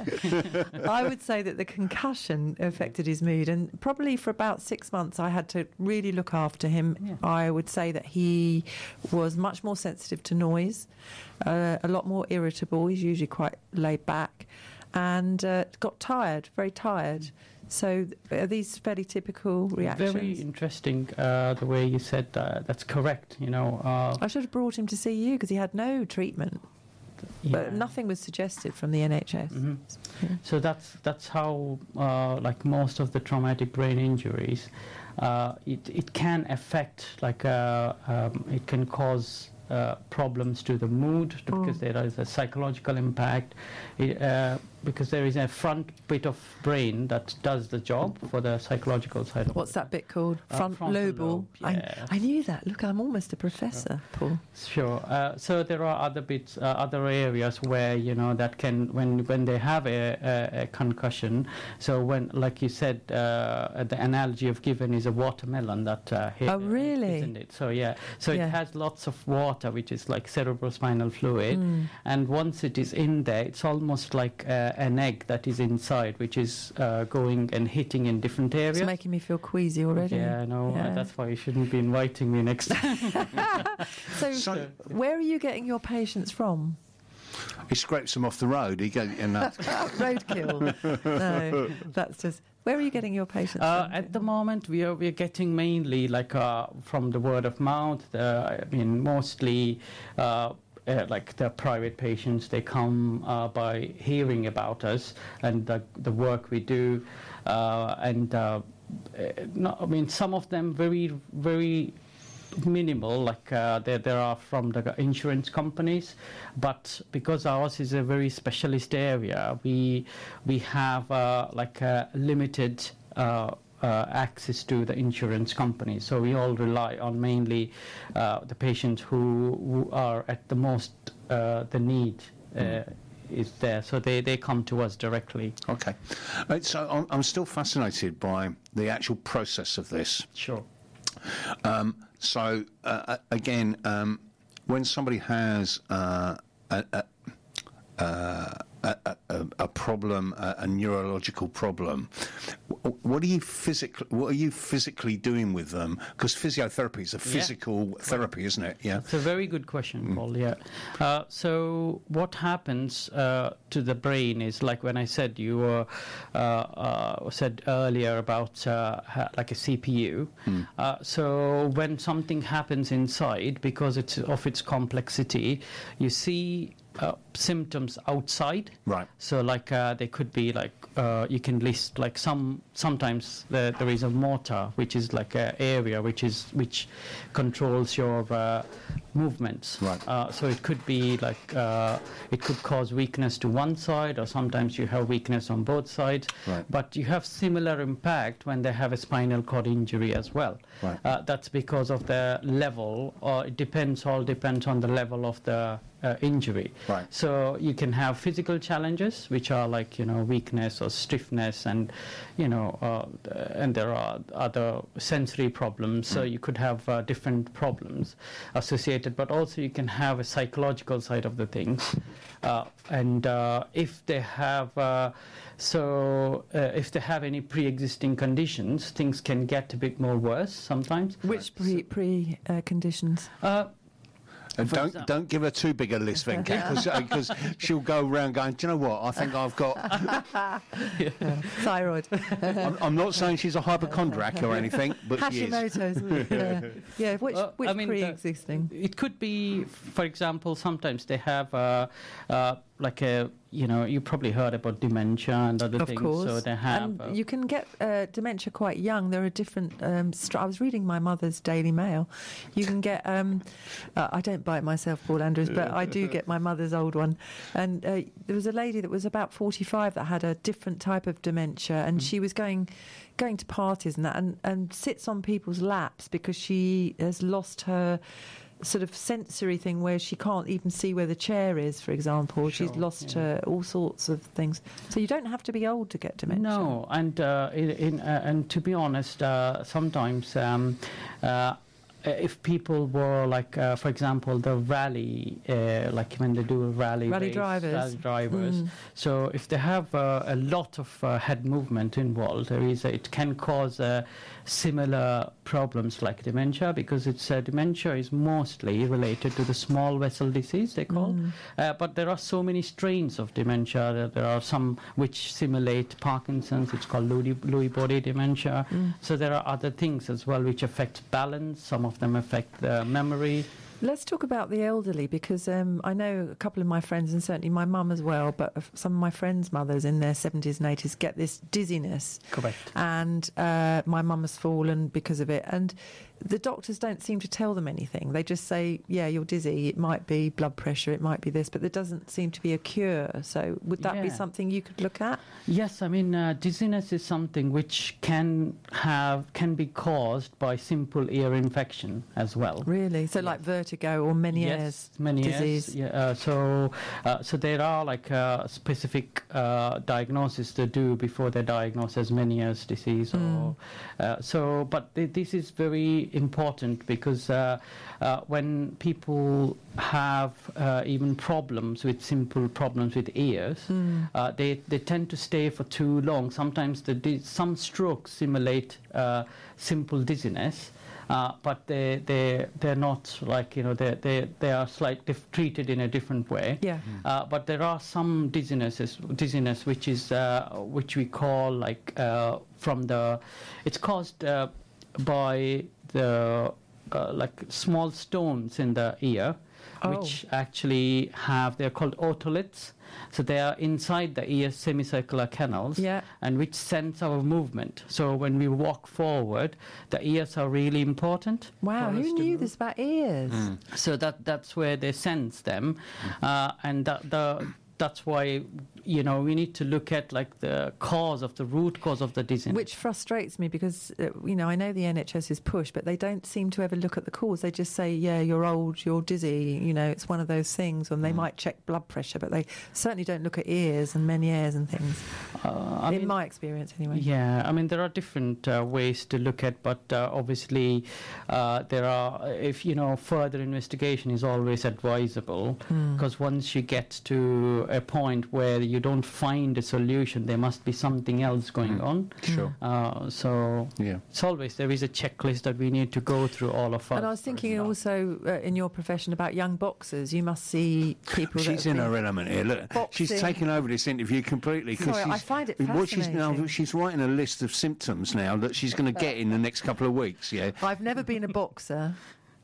I would say that the concussion affected his mood, and probably for about six months I had to really look after him. Yeah. I would say that he was much more sensitive to noise, uh, a lot more irritable. He's usually quite laid back, and uh, got tired, very tired. So are these fairly typical reactions? Very interesting uh, the way you said that. That's correct. You know, uh, I should have brought him to see you because he had no treatment, but yeah. nothing was suggested from the N H S. Mhm. Yeah. So that's that's how uh, like most of the traumatic brain injuries, uh, it it can affect like uh, um, it can cause uh, problems to the mood because Mm. there is a psychological impact. It, uh, because there is a front bit of brain that does the job for the psychological side of What's it. that bit called? Uh, Front frontal lobal. lobe, yeah. I, I knew that. Look, I'm almost a professor, Paul. Sure. Uh, so there are other bits, uh, other areas where you know that can when when they have a, a, a concussion. So when, like you said, uh, the analogy of given is a watermelon that. Uh, hit, Oh, really? Isn't it? So yeah. So Yeah. it has lots of water, which is like cerebrospinal fluid, Mm. and once it is in there, it's almost like uh, an egg that is inside, which is uh, going and hitting in different areas. It's making me feel queasy already. Yeah, no, Yeah. Uh, that's why you shouldn't be inviting me next time. So, So- where are you getting your patients from? He scrapes them off the road. He goes, and that's Roadkill. No, that's just. Where are you getting your patients Uh, from? at the moment, we are we are getting mainly like uh, from the word of mouth. Uh, I mean, mostly uh, uh, like the private patients. They come uh, by hearing about us and the the work we do, uh, and uh, uh, no, I mean some of them very very minimal, like uh, there there are from the insurance companies, but because ours is a very specialist area, we we have uh, like a limited uh, uh, access to the insurance companies. So we all rely on mainly uh, the patients who, who are at the most uh, the need. Uh, is there, so they, they come to us directly. okay. Uh, So I'm, I'm still fascinated by the actual process of this. Sure. Um, so uh, again, um, when somebody has uh, a, a, uh, a, a, a problem, a, a neurological problem, w- what are you physically? What are you physically doing with them? Because physiotherapy is a physical therapy, isn't it? Yeah. It's a very good question, Paul. Yeah. Uh, so what happens uh, to the brain is like when I said you were uh, uh, said earlier about uh, ha- like a C P U. Mm. Uh, so when something happens inside, because it's of its complexity, you see. Uh, symptoms outside, Right. So like uh, they could be like uh, you can list like some sometimes there, there is a motor which is like an area which is which controls your uh, movements. Right. Uh, so it could be like uh, it could cause weakness to one side, or sometimes you have weakness on both sides. Right. But you have similar impact when they have a spinal cord injury as well. Right. Uh, that's because of the level, or it depends. All depends on the level of the uh, injury. Right. So you can have physical challenges, which are like you know weakness or stiffness, and you know, uh, and there are other sensory problems. So you could have uh, different problems associated, but also you can have a psychological side of the things. Uh, and uh, if they have, uh, so uh, if they have any pre-existing conditions, things can get a bit more worse sometimes. Which pre pre uh, conditions? Uh, And For don't example- don't give her too big a list, Venki, because she'll go around going, do you know what? I think I've got. Thyroid. I'm, I'm not saying she's a hypochondriac or anything, but she is. Hashimoto's. yeah. yeah. Which Well, which I mean, the- pre-existing? It could be, for example, sometimes they have uh, uh, like a, you know, you probably heard about dementia and other Of things. course. So they have. And uh, you can get uh, dementia quite young. There are different. Um, str- I was reading my mother's Daily Mail. You can get. Um, uh, I don't buy it myself, Paul Andrews, but I do get my mother's old one. And uh, there was a lady that was about forty-five that had a different type of dementia, and mm. she was going. going to parties and that, and, and sits on people's laps because she has lost her sort of sensory thing where she can't even see where the chair is, for example. Sure, She's lost yeah. uh, all sorts of things. So you don't have to be old to get dementia. No, and uh, in, in, uh, and to be honest, uh, sometimes um, uh, if people were like, uh, for example, the rally, uh, like when they do a rally, Rally race, drivers. rally drivers. Mm. So if they have uh, a lot of uh, head movement involved, there is a, it can cause uh, similar problems like dementia, because it's uh, dementia is mostly related to the small vessel disease they call. Mm. Uh, but there are so many strains of dementia. There, there are some which simulate Parkinson's. It's called Lewy, Lewy body dementia. Mm. So there are other things as well which affect balance. Some of them affect the memory. Let's talk about the elderly, because um, I know a couple of my friends, and certainly my mum as well, but some of my friends' mothers in their seventies and eighties get this dizziness. Correct. And uh, my mum has fallen because of it. And the doctors don't seem to tell them anything. They just say, yeah, you're dizzy. It might be blood pressure. It might be this. But there doesn't seem to be a cure. So would that be Yeah. something you could look at? Yes, I mean, uh, dizziness is something which can have can be caused by simple ear infection as well. Really? So like vertigo or Meniere's Yes, Meniere's. disease? Yeah, uh, so, uh, so there are like uh, specific uh, diagnoses to do before they diagnose as Meniere's disease. Mm. Or uh, so, but th- this is very important, because uh, uh, when people have uh, even problems with simple problems with ears, Mm. uh, they they tend to stay for too long. Sometimes the di- some strokes simulate uh, simple dizziness. Uh, but they they they're not like, you know, they they they are slightly treated in a different way. Yeah. Uh, but there are some dizzinesses, dizziness which is uh, which we call like uh, from the, it's caused uh, by the uh, like small stones in the ear, Oh. which actually have, they're called otoliths. So they are inside the ear semicircular canals, Yeah. and which sense our movement. So when we walk forward, the ears are really important. Wow, for us who to knew move. this about ears? So that that's where they sense them, uh, and that, the that's why, you know, we need to look at like the cause of the root cause of the dizziness. Which frustrates me, because, uh, you know, I know the N H S is push, but they don't seem to ever look at the cause. They just say, yeah, you're old, you're dizzy, you know, it's one of those things, and they might check blood pressure, but they certainly don't look at ears and Meniere's and things, uh, I in mean, my experience anyway. Yeah, I mean, there are different uh, ways to look at, but uh, obviously uh, there are, if, you know, further investigation is always advisable, because Hmm. once you get to a point where you don't find a solution, there must be something else going Mm. on. Sure. Uh, so Yeah. it's always, there is a checklist that we need to go through, all of us. And I was thinking for also uh, in your profession about young boxers. You must see people that She's have in been- her element here. Look, she's Boxing. taken over this interview completely. 'cause Sorry, I she's, find it what she's now, fascinating. she's writing a list of symptoms now that she's going to get in the next couple of weeks. Yeah, I've never been a boxer.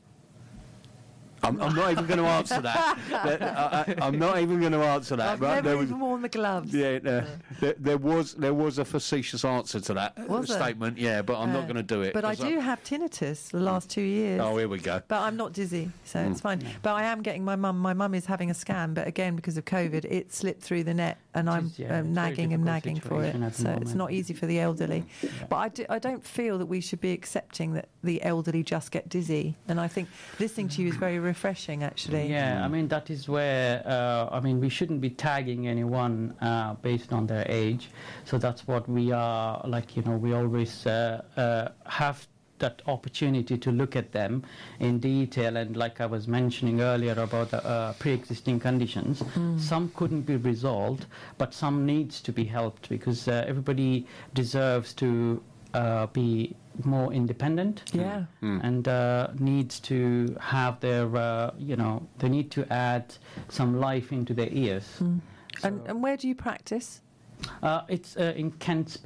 I'm, I'm not even going to answer that. That- I, I, I'm not even going to answer that. I've right? never There was- even worn the gloves. Yeah, no, there, there was there was a facetious answer to that Was there? statement. Yeah, but I'm not Uh, going to do it. But I 'cause do have tinnitus the last two years. Oh, here we go. But I'm not dizzy, so Mm. it's fine. But I am getting my mum. My mum is having a scan, but again, because of COVID, it slipped through the net, and It I'm is, yeah, um, it's a very nagging and difficult nagging for it. situation at the So it's moment. not easy for the elderly. But I, do, I don't feel that we should be accepting that the elderly just get dizzy. And I think listening to you is very refreshing, actually. Yeah, I mean, that is where, uh, I mean, we shouldn't be tagging anyone uh, based on their age. So that's what we are, like, you know, we always uh, uh, have that opportunity to look at them in detail. And like I was mentioning earlier about the uh, pre-existing conditions, some couldn't be resolved, but some needs to be helped, because uh, everybody deserves to uh, be more independent. Yeah. And uh, needs to have their, uh, you know, they need to add some life into their ears. And, and where do you practice? Uh, it's uh, in Kent Space.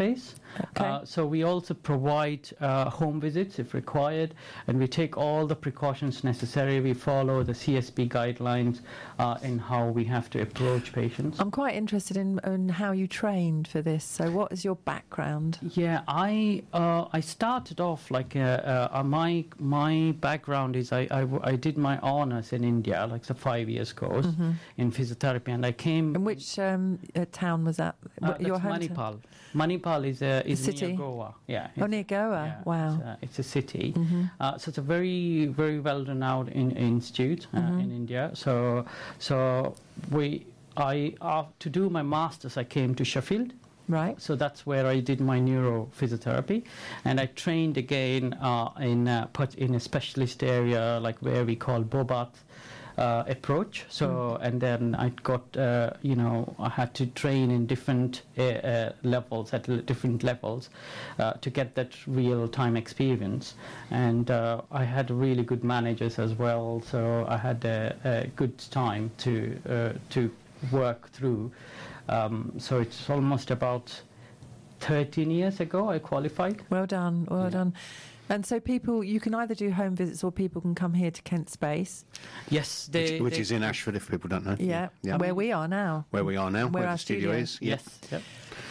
Okay. Uh, so we also provide uh, home visits if required, and we take all the precautions necessary. We follow the C S B guidelines uh, in how we have to approach patients. I'm quite interested in, in how you trained for this. So what is your background? Yeah, I uh, I started off like uh, uh, my my background is I, I, I did my honours in India, like a five years course Mm-hmm. in physiotherapy, and I came. And which um, uh, town was that? Uh, What- your that's hometown? Manipal. Manipal is a is city? near Goa. Yeah. Oh, it's- near Goa. yeah, Wow. It's a, it's a city. Mhm. Uh, so it's a very very well renowned in, institute uh, Mhm. in India. So so we I uh, to do my masters I came to Sheffield. Right. So that's where I did my neurophysiotherapy, and I trained again uh, in uh, put in a specialist area like where we call Bobat uh, approach. So and then I got uh, you know I had to train in different uh, uh, levels at l- different levels uh, to get that real time experience, and uh, I had really good managers as well. So I had a, a good time to uh, to work through. Um, so it's almost about thirteen years ago I qualified. Well done. Well Yeah. done. And so people, you can either do home visits or people can come here to Kent Space. Yes, Which, they, which they- is in Ashford, if people don't know. Yeah. yeah. Where we are now. Where we are now, Where where, our the studio, studio is. Yeah. Yes. Yep.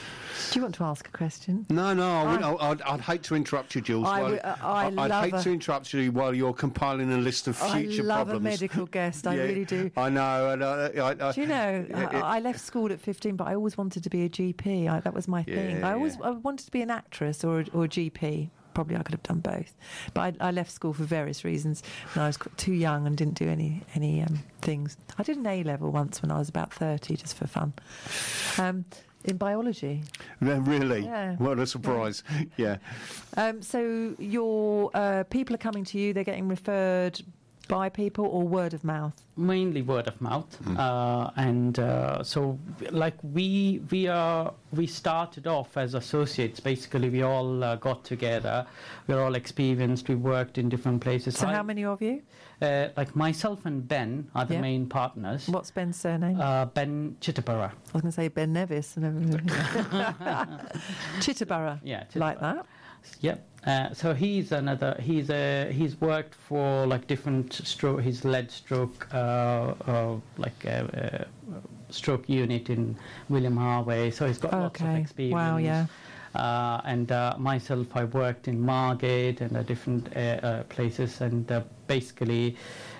Do you want to ask a question? No, no, I would, I- I'd, I'd hate to interrupt you, Jules. I while- would- uh, I I'd love hate a- to interrupt you while you're compiling a list of I future love problems. a medical guest. I Yeah, really do. I know. And I, I, I, Do you know, Yeah, I, it- I left school at fifteen, but I always wanted to be a G P. I, that was my thing. Yeah, I always yeah. I wanted to be an actress or, or a G P. Probably I could have done both. But I, I left school for various reasons. When I was qu- too young and didn't do any, any um, things. I did an A-level once when I was about thirty, just for fun. Um, in biology. Yeah, really? Yeah. What a surprise. Yeah. Um, so your uh, people are coming to you, they're getting referred by people or word of mouth? Mainly word of mouth, uh, and uh, so like we we are we started off as associates. Basically, we all uh, got together. We're all experienced. We worked in different places. So I- how many of you? Uh, like myself and Ben are the Yeah. main partners. What's Ben's surname? Uh, Ben Chittabara. I was going to say Ben Nevis. And everything. Chittabara. Yeah, Like Chittabara. that. Yep. Uh, so he's another. He's a. He's worked for like different stroke. He's led stroke, uh, uh, like a, a stroke unit in William Harvey. So he's got lots of Okay. experience. Wow, yeah. Uh, and uh, myself, I worked in Margate and uh, different uh, uh, places, and uh, basically,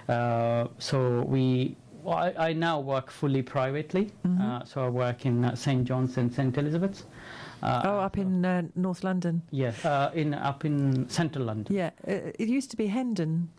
uh, so we. Well, I, I now work fully privately. Mm-hmm. Uh, so I work in uh, Saint John's and Saint Elizabeth's. Uh, Oh, up in uh, North London. Yeah, uh, in up in central London. Yeah, uh, it used to be Hendon,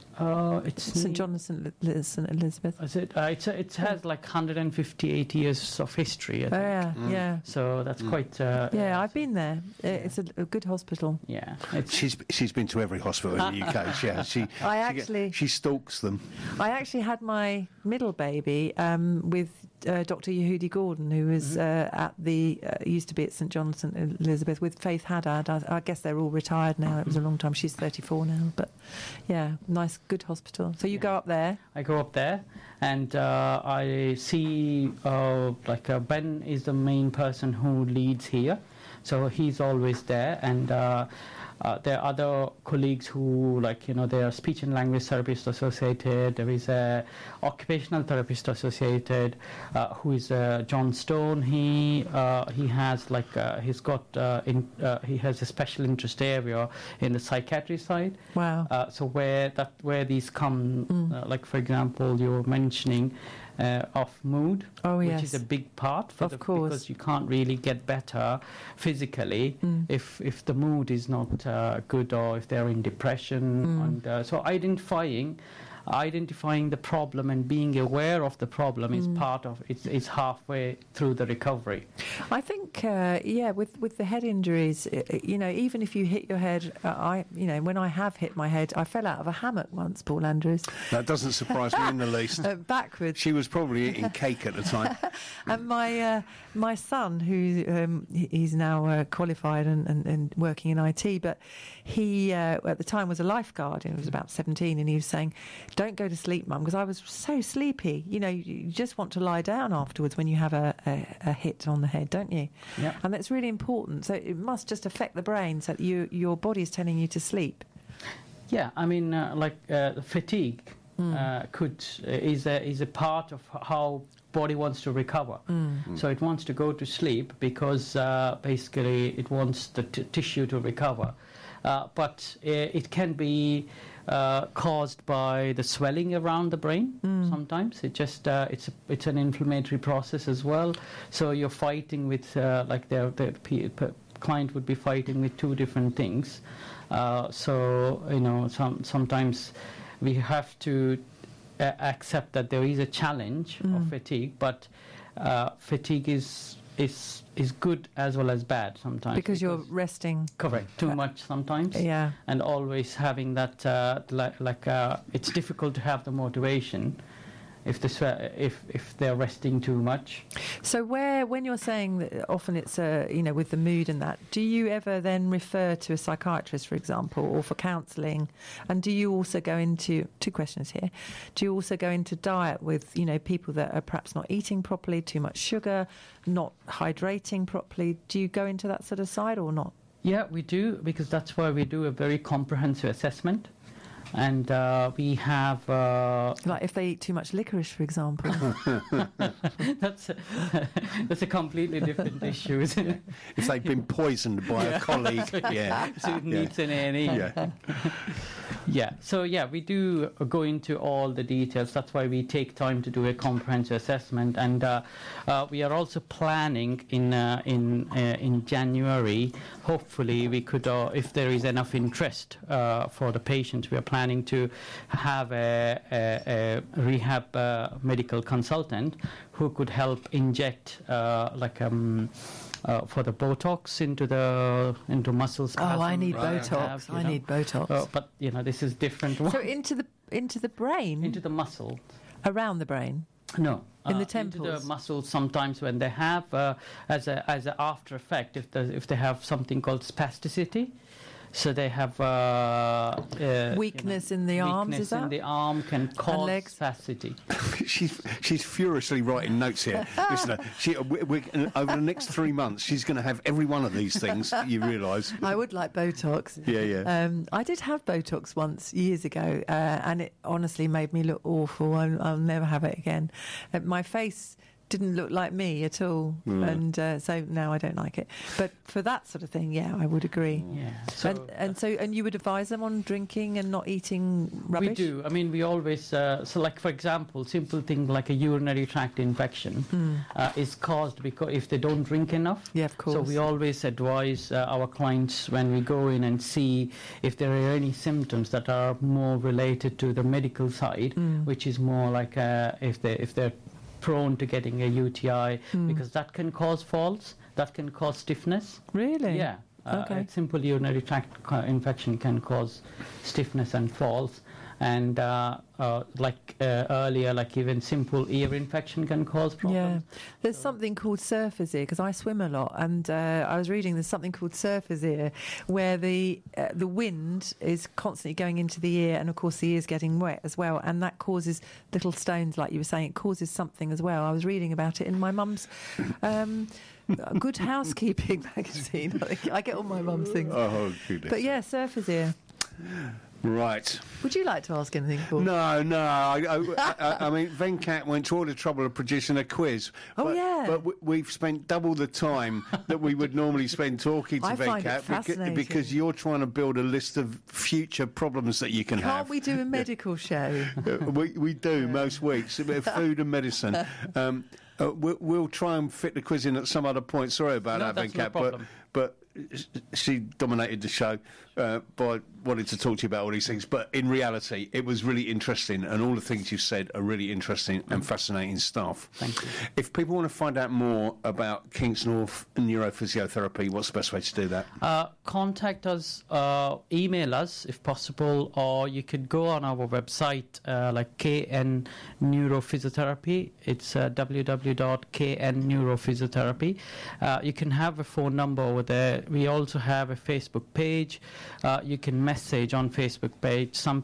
Uh, it's St John and St Li- St Elizabeth. Is it? Uh, it's, it has like one hundred fifty-eight years of history. I Oh think. yeah, Mm. yeah, So that's quite. Uh, yeah. I've been there. Uh, It's a, a good hospital. Yeah. It's, She's she's been to every hospital in the U K. Yeah, she. I she get- actually- she stalks them. I actually had my middle baby um, with uh, Doctor Yehudi Gordon, who was uh, at the uh, used to be at St John St Elizabeth with Faith Haddad. I, I guess they're all retired now. It was a long time. She's thirty-four now, but yeah, nice, good hospital. So you go up there. I go up there and uh, I see uh, like uh, Ben is the main person who leads here, so he's always there, and uh, uh, there are other colleagues who, like, you know, they are speech and language therapist associated. There is a occupational therapist associated uh, who is uh, John Stone. He uh, he has like uh, he's got uh, in uh, he has a special interest area in the psychiatry side. Wow. Uh, so where that where these come, uh, like for example, you were mentioning uh, of mood, Oh, which yes. is a big part for Of the, course. because you can't really get better physically Mm. if if the mood is not uh, good or if they're in depression. Mm. And uh, so identifying. Identifying the problem and being aware of the problem is Mm. part of it's, it's halfway through the recovery. I think, uh, yeah, with with the head injuries, uh, you know, even if you hit your head, uh, I, you know, when I have hit my head, I fell out of a hammock once, Paul Andrews, That doesn't surprise me in the least. uh, backwards. She was probably eating cake at the time. And my uh, my son, who um, he- he's now uh, qualified and, and, and working in I T, but he uh, at the time was a lifeguard and he was about seventeen, and he was saying, don't go to sleep, Mum, because I was so sleepy. You know, you just want to lie down afterwards when you have a, a, a hit on the head, don't you? Yeah. And that's really important. So it must just affect the brain so that you, your body is telling you to sleep. Yeah, I mean, uh, like uh, fatigue Mm. uh, could uh, is a is a part of how body wants to recover. Mm. Mm. So it wants to go to sleep because uh, basically it wants the t- tissue to recover. Uh, but uh, it can be uh, caused by the swelling around the brain. Mm. Sometimes it just uh, it's a, it's an inflammatory process as well. So you're fighting with uh, like the the p- p- client would be fighting with two different things. Uh, so you know some sometimes we have to uh, accept that there is a challenge Mm. of fatigue, but uh, fatigue is is is good as well as bad sometimes. Because you're resting. Correct. Too much sometimes. Yeah. And always having that, uh, like, like uh, it's difficult to have the motivation if the swe- if if they're resting too much. So where, when you're saying that often it's, uh, you know, with the mood and that, do you ever then refer to a psychiatrist, for example, or for counselling? And do you also go into, two questions here, do you also go into diet with, you know, people that are perhaps not eating properly, too much sugar, not hydrating properly? Do you go into that sort of side or not? Yeah, we do, because that's why we do a very comprehensive assessment. And uh, we have... Uh, like if they eat too much licorice, for example. that's, a, that's a completely different issue, isn't it? If they've been poisoned by a colleague, yeah. So it needs an A and E. Yeah. Yeah, so yeah, we do go into all the details. That's why we take time to do a comprehensive assessment, and uh, uh, we are also planning in uh, in uh, in January. Hopefully, we could, uh, if there is enough interest uh, for the patients, we are planning to have a, a, a rehab uh, medical consultant who could help inject uh, like um. Uh, for the Botox into the into muscles. Oh, I need Right. Botox. Have, I know. need Botox. Uh, but you know, this is different. So into the into the brain, into the muscle. around the brain. No, In the uh, into temples? the muscles. Sometimes when they have uh, as a as an after effect, if the, if they have something called spasticity, so they have uh, uh, Weakness you know, in the arms, weakness is that? in the arm can cause legs? spasticity. she's she's furiously writing notes here. Listen, she, we, we, over the next three months, she's going to have every one of these things. You realise? I would like Botox. Yeah, yeah. Um, I did have Botox once years ago, uh, and it honestly made me look awful. I'll, I'll never have it again. Uh, my face didn't look like me at all, Mm. and uh, so now I don't like it. But for that sort of thing, yeah, I would agree. Yeah. So and, and so, and you would advise them on drinking and not eating rubbish. we do. I mean, we always uh, so like for example, simple thing like a urinary tract infection Mm. uh, is caused because if they don't drink enough. Yeah, of course. So we always advise uh, our clients when we go in and see if there are any symptoms that are more related to the medical side, Mm. which is more like uh, if they if they're prone to getting a U T I, Mm. because that can cause falls, that can cause stiffness. Really? Yeah. Uh, Okay. A simple urinary tract co- infection can cause stiffness and falls. And uh, uh, like uh, earlier, like even simple ear infection can cause problems. Yeah, there's something called surfer's ear, because I swim a lot, and uh, I was reading there's something called surfer's ear, where the uh, the wind is constantly going into the ear, and of course the ear's getting wet as well, and that causes little stones, like you were saying. It causes something as well. I was reading about it in my mum's um, Good Housekeeping magazine. I think I get all my mum's things. Oh, goodness. But yeah, surfer's ear. Right. Would you like to ask anything, Paul? No, no. I, I, I, I mean, Venkat went to all the trouble of producing a quiz. Oh, but, yeah. But we, we've spent double the time that we would normally spend talking to I find it Venkat beca- fascinating. because you're trying to build a list of future problems that you can Can't have. we do a medical show? Uh, we, we do most weeks, a bit of food and medicine. Um, uh, we'll, we'll try and fit the quiz in at some other point. Sorry about No, that, that's no Venkat, but, problem. but she dominated the show uh, by wanting to talk to you about all these things. But in reality, it was really interesting, and all the things you said are really interesting and fascinating stuff. Thank you. If people want to find out more about Kingsnorth Neurophysiotherapy, what's the best way to do that? Uh, contact us, uh, email us if possible, or you could go on our website, uh, like K N Neurophysiotherapy. It's uh, w w w dot k n neurophysiotherapy. Uh, you can have a phone number over there. We also have a Facebook page. Uh, you can message on Facebook page. Some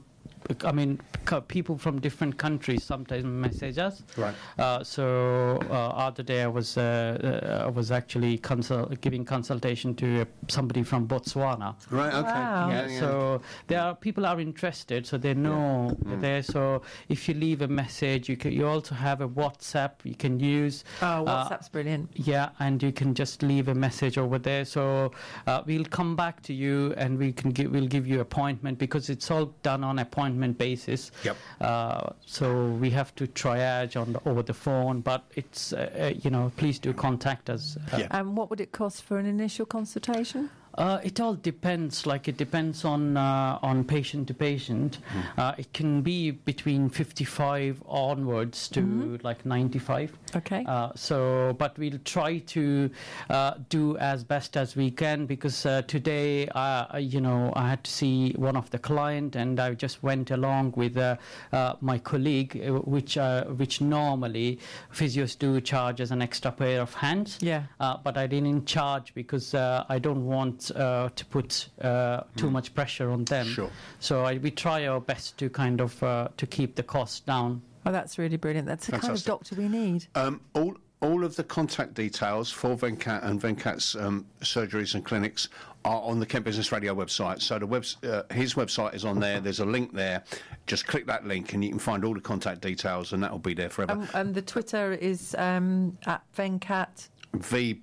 I mean, c- people from different countries sometimes message us. Right. Uh, so uh, other day I was uh, uh, I was actually consult- giving consultation to uh, somebody from Botswana. Right. Okay. Wow. Yeah, Yeah, yeah. so there are people are interested, so they know Mm. there. So if you leave a message, you can. You also have a WhatsApp you can use. Oh, Uh, WhatsApp's brilliant. Yeah, and you can just leave a message over there. So uh, we'll come back to you, and we can give we'll give you appointment because it's all done on appointment basis. Yep. Uh, so we have to triage on the, over the phone, but it's uh, uh, you know please do contact us. Uh, Yeah. And what would it cost for an initial consultation? Uh, it all depends. Like it depends on uh, on patient to patient. Uh, it can be between fifty-five onwards to like ninety-five. Okay. Uh, so, but we'll try to uh, do as best as we can because uh, today, uh, you know, I had to see one of the client, and I just went along with uh, uh, my colleague, uh, which uh, which normally physios do charge as an extra pair of hands. Yeah. Uh, but I didn't charge because uh, I don't want uh, to put uh, too much pressure on them. Sure. So I, we try our best to kind of uh, to keep the cost down. Oh, that's really brilliant. That's the kind of Fantastic. doctor we need. Um, all all of the contact details for Venkat and Venkat's um, surgeries and clinics are on the Kent Business Radio website. So the web, uh, his website is on there. There's a link there. Just click that link, and you can find all the contact details, and that will be there forever. Um, and the Twitter is um, at Venkat. V.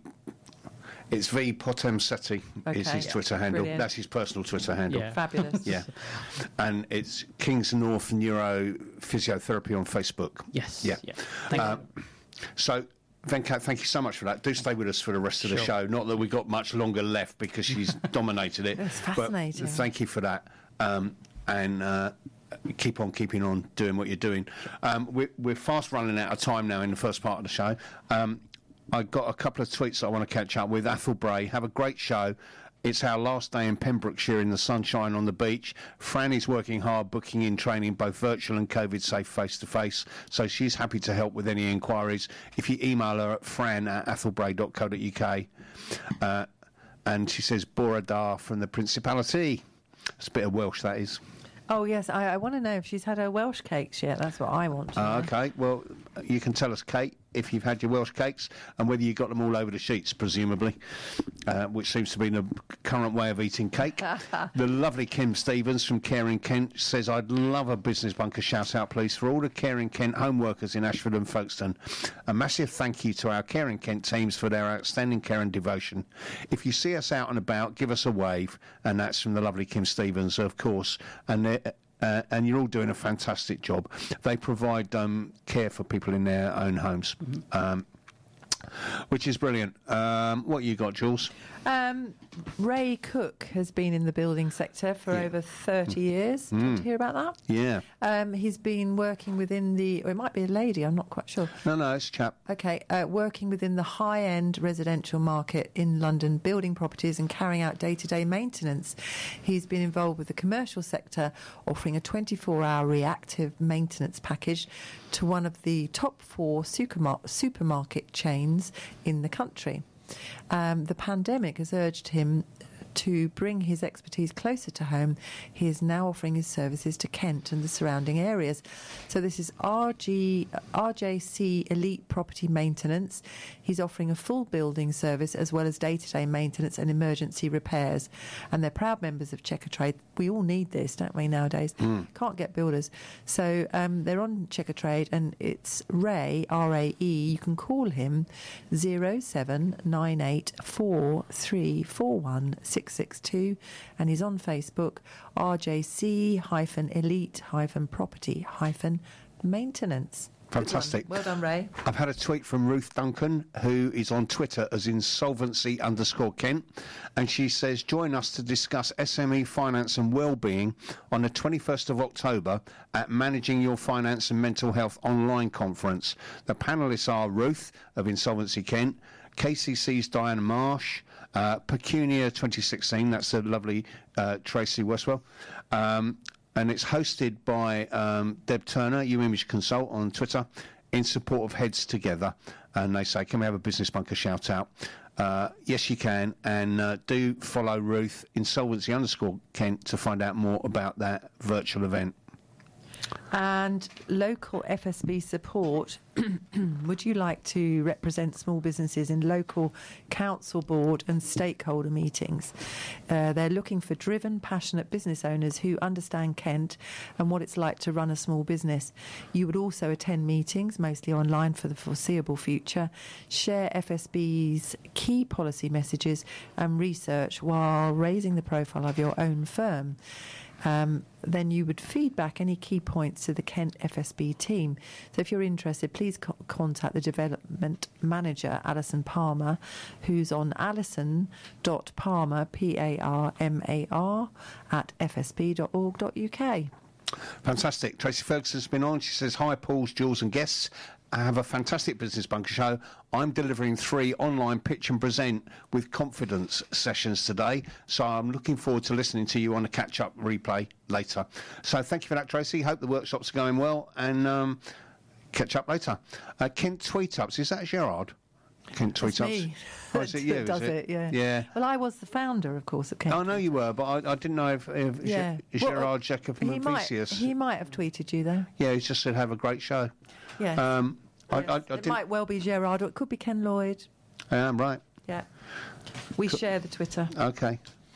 It's V Potemsetti is Okay. his Yeah. Twitter handle. Brilliant. That's his personal Twitter handle. Yeah. Fabulous. Yeah, and it's Kings North Neuro Physiotherapy on Facebook. Yes. Yeah. Yeah. Thank Um, you. So, Venkat, thank you so much for that. Do stay with us for the rest of the Sure. show. Not that we've got much longer left because she's dominated it. It's but fascinating. thank you for that. Um, and uh, keep on keeping on doing what you're doing. Um, we're, we're fast running out of time now in the first part of the show. Um, I got a couple of tweets I want to catch up with. Athol Bray, have a great show. It's our last day in Pembrokeshire in the sunshine on the beach. Fran is working hard, booking in training, both virtual and COVID-safe face-to-face. So she's happy to help with any inquiries. If you email her at fran at athelbray dot co dot uk. Uh, and she says, Bora da from the Principality. It's a bit of Welsh, that is. Oh, yes. I, I want to know if she's had her Welsh cakes yet. That's what I want to know. Uh, okay, well, you can tell us, Kate, if you've had your Welsh cakes and whether you got them all over the sheets, presumably, uh, which seems to be the current way of eating cake. The lovely Kim Stevens from Caring Kent says, I'd love a Business Bunker shout-out, please, for all the Caring Kent home workers in Ashford and Folkestone. A massive thank you to our Caring Kent teams for their outstanding care and devotion. If you see us out and about, give us a wave, and that's from the lovely Kim Stevens, of course, and they're Uh, and you're all doing a fantastic job. They provide um, care for people in their own homes, Mm-hmm. um, which is brilliant. Um, what you got, Jules? Um, Ray Cook has been in the building sector for Yeah. over thirty years. Did you hear about that? Yeah. Um, he's been working within the, or it might be a lady, I'm not quite sure. No, no, it's a chap. Okay, uh, working within the high-end residential market in London, building properties and carrying out day-to-day maintenance. He's been involved with the commercial sector, offering a twenty-four hour reactive maintenance package to one of the top four supermar- supermarket chains in the country. Um, the pandemic has urged him to bring his expertise closer to home. He is now offering his services to Kent and the surrounding areas. So this is R G, R J C Elite Property Maintenance. He's offering a full building service as well as day-to-day maintenance and emergency repairs. And they're proud members of Checkatrade. We all need this, don't we, nowadays? Can't get builders. So um, they're on Checkatrade, and it's Ray, R A E. You can call him zero seven nine eight four three four one six six two, and he's on Facebook, R J C Elite Property Maintenance. Good Fantastic. one. Well done, Ray. I've had a tweet from Ruth Duncan, who is on Twitter as insolvency underscore Kent, and she says, join us to discuss S M E finance and wellbeing on the twenty-first of October at Managing Your Finance and Mental Health online conference. The panellists are Ruth of Insolvency Kent, K C C's Diana Marsh, uh, Pecunia twenty sixteen, that's the lovely uh, Tracy Westwell, um, and it's hosted by um, Deb Turner, U Image Consult on Twitter, in support of Heads Together. And they say, can we have a Business Bunker shout out? Uh, yes, you can. And uh, do follow Ruth, insolvency underscore Kent, to find out more about that virtual event. And local F S B support. Would you like to represent small businesses in local council board and stakeholder meetings? Uh, they're looking for driven, passionate business owners who understand Kent and what it's like to run a small business. You would also attend meetings, mostly online for the foreseeable future, share F S B's key policy messages and research while raising the profile of your own firm. Um, then you would feed back any key points to the Kent F S B team. So if you're interested, please co- contact the development manager, Alison Palmer, who's on alison.palmer, P A R M A R, at f s b dot org dot u k. Fantastic. Tracy Ferguson's been on. She says, hi, Paul's, Jules and guests. I have a fantastic Business Bunker show. I'm delivering three online pitch and present with confidence sessions today, so I'm looking forward to listening to you on a catch-up replay later. So thank you for that, Tracy. Hope the workshops are going well, and um, catch up later. Uh, Kent Tweet-Ups, is that Gerard? Kent That's Tweet-Ups? me. Oh, is it you? That does is it? it, yeah. Yeah. Well, I was the founder, of course, of Kent. I know you were, but I, I didn't know if, if Yeah. Ge- Well, Gerard Jacob from he might, Vicious. he might have tweeted you, though. Yeah, he just said have a great show. Yeah. Um, I, Yes. I, I it didn't. might well be Gerard, or it could be Ken Lloyd. I am right. Yeah. We share the Twitter. Okay.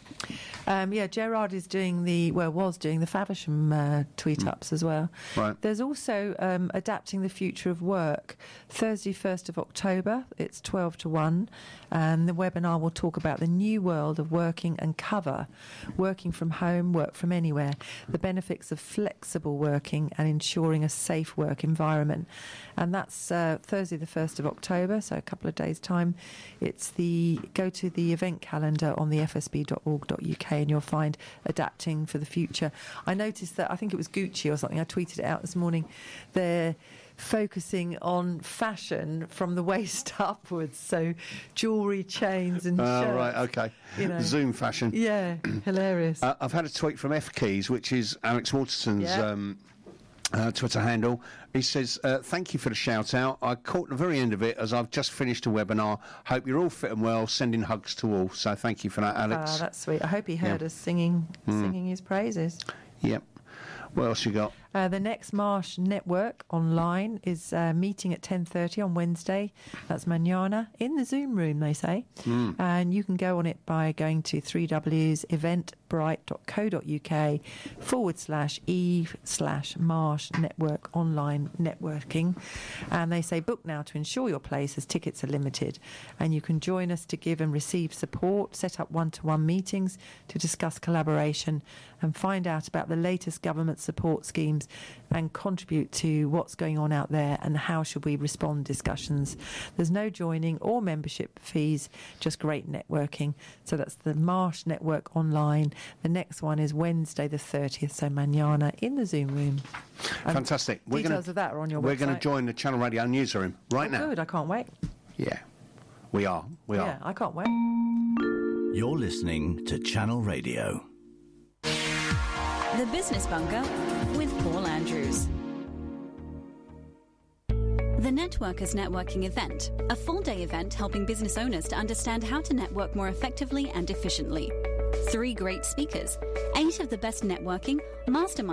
Um, yeah, Gerard is doing the, well, was doing the Faversham uh, tweet-ups as well. Right. There's also um, Adapting the Future of Work, Thursday, first of October. It's twelve to one. And the webinar will talk about the new world of working and cover working from home, work from anywhere, the benefits of flexible working and ensuring a safe work environment. And that's uh, Thursday, the first of October, so a couple of days' time. It's the, go to the event calendar on the f s b dot org dot u k and you'll find Adapting for the Future. I noticed that, I think it was Gucci or something, I tweeted it out this morning, they're focusing on fashion from the waist upwards, so jewellery, chains and Oh, shirts. right, okay. You know. Zoom fashion. Yeah, hilarious. Uh, I've had a tweet from F Keys, which is Alex Waterson's Yeah. um, uh, Twitter handle. He says, uh, thank you for the shout out. I caught the very end of it as I've just finished a webinar. Hope you're all fit and well. Sending hugs to all. So thank you for that, Alex. Ah, that's sweet. I hope he heard Yeah. us singing, singing his praises. Yep. What else you got? Uh, the Next Marsh Network online is uh, meeting at ten thirty on Wednesday. That's mañana in the Zoom room, they say. Mm. And you can go on it by going to three w's eventbrite dot co dot u k forward slash e slash Marsh Network online networking. And they say book now to ensure your place as tickets are limited. And you can join us to give and receive support, set up one-to-one meetings to discuss collaboration and find out about the latest government support schemes and contribute to what's going on out there and how should we respond discussions. There's no joining or membership fees, just great networking. So that's the Marsh Network online. The next one is Wednesday the thirtieth, so mañana in the Zoom room. And Fantastic. We're details gonna, of that are on your we're website. going to join the Channel Radio newsroom right Oh, now. good, I can't wait. Yeah. We are. We Yeah, are. I can't wait. You're listening to Channel Radio. The Business Bunker with Paul Andrews. The Networkers Networking Event, a full-day event helping business owners to understand how to network more effectively and efficiently. Three great speakers, eight of the best networking, mastermind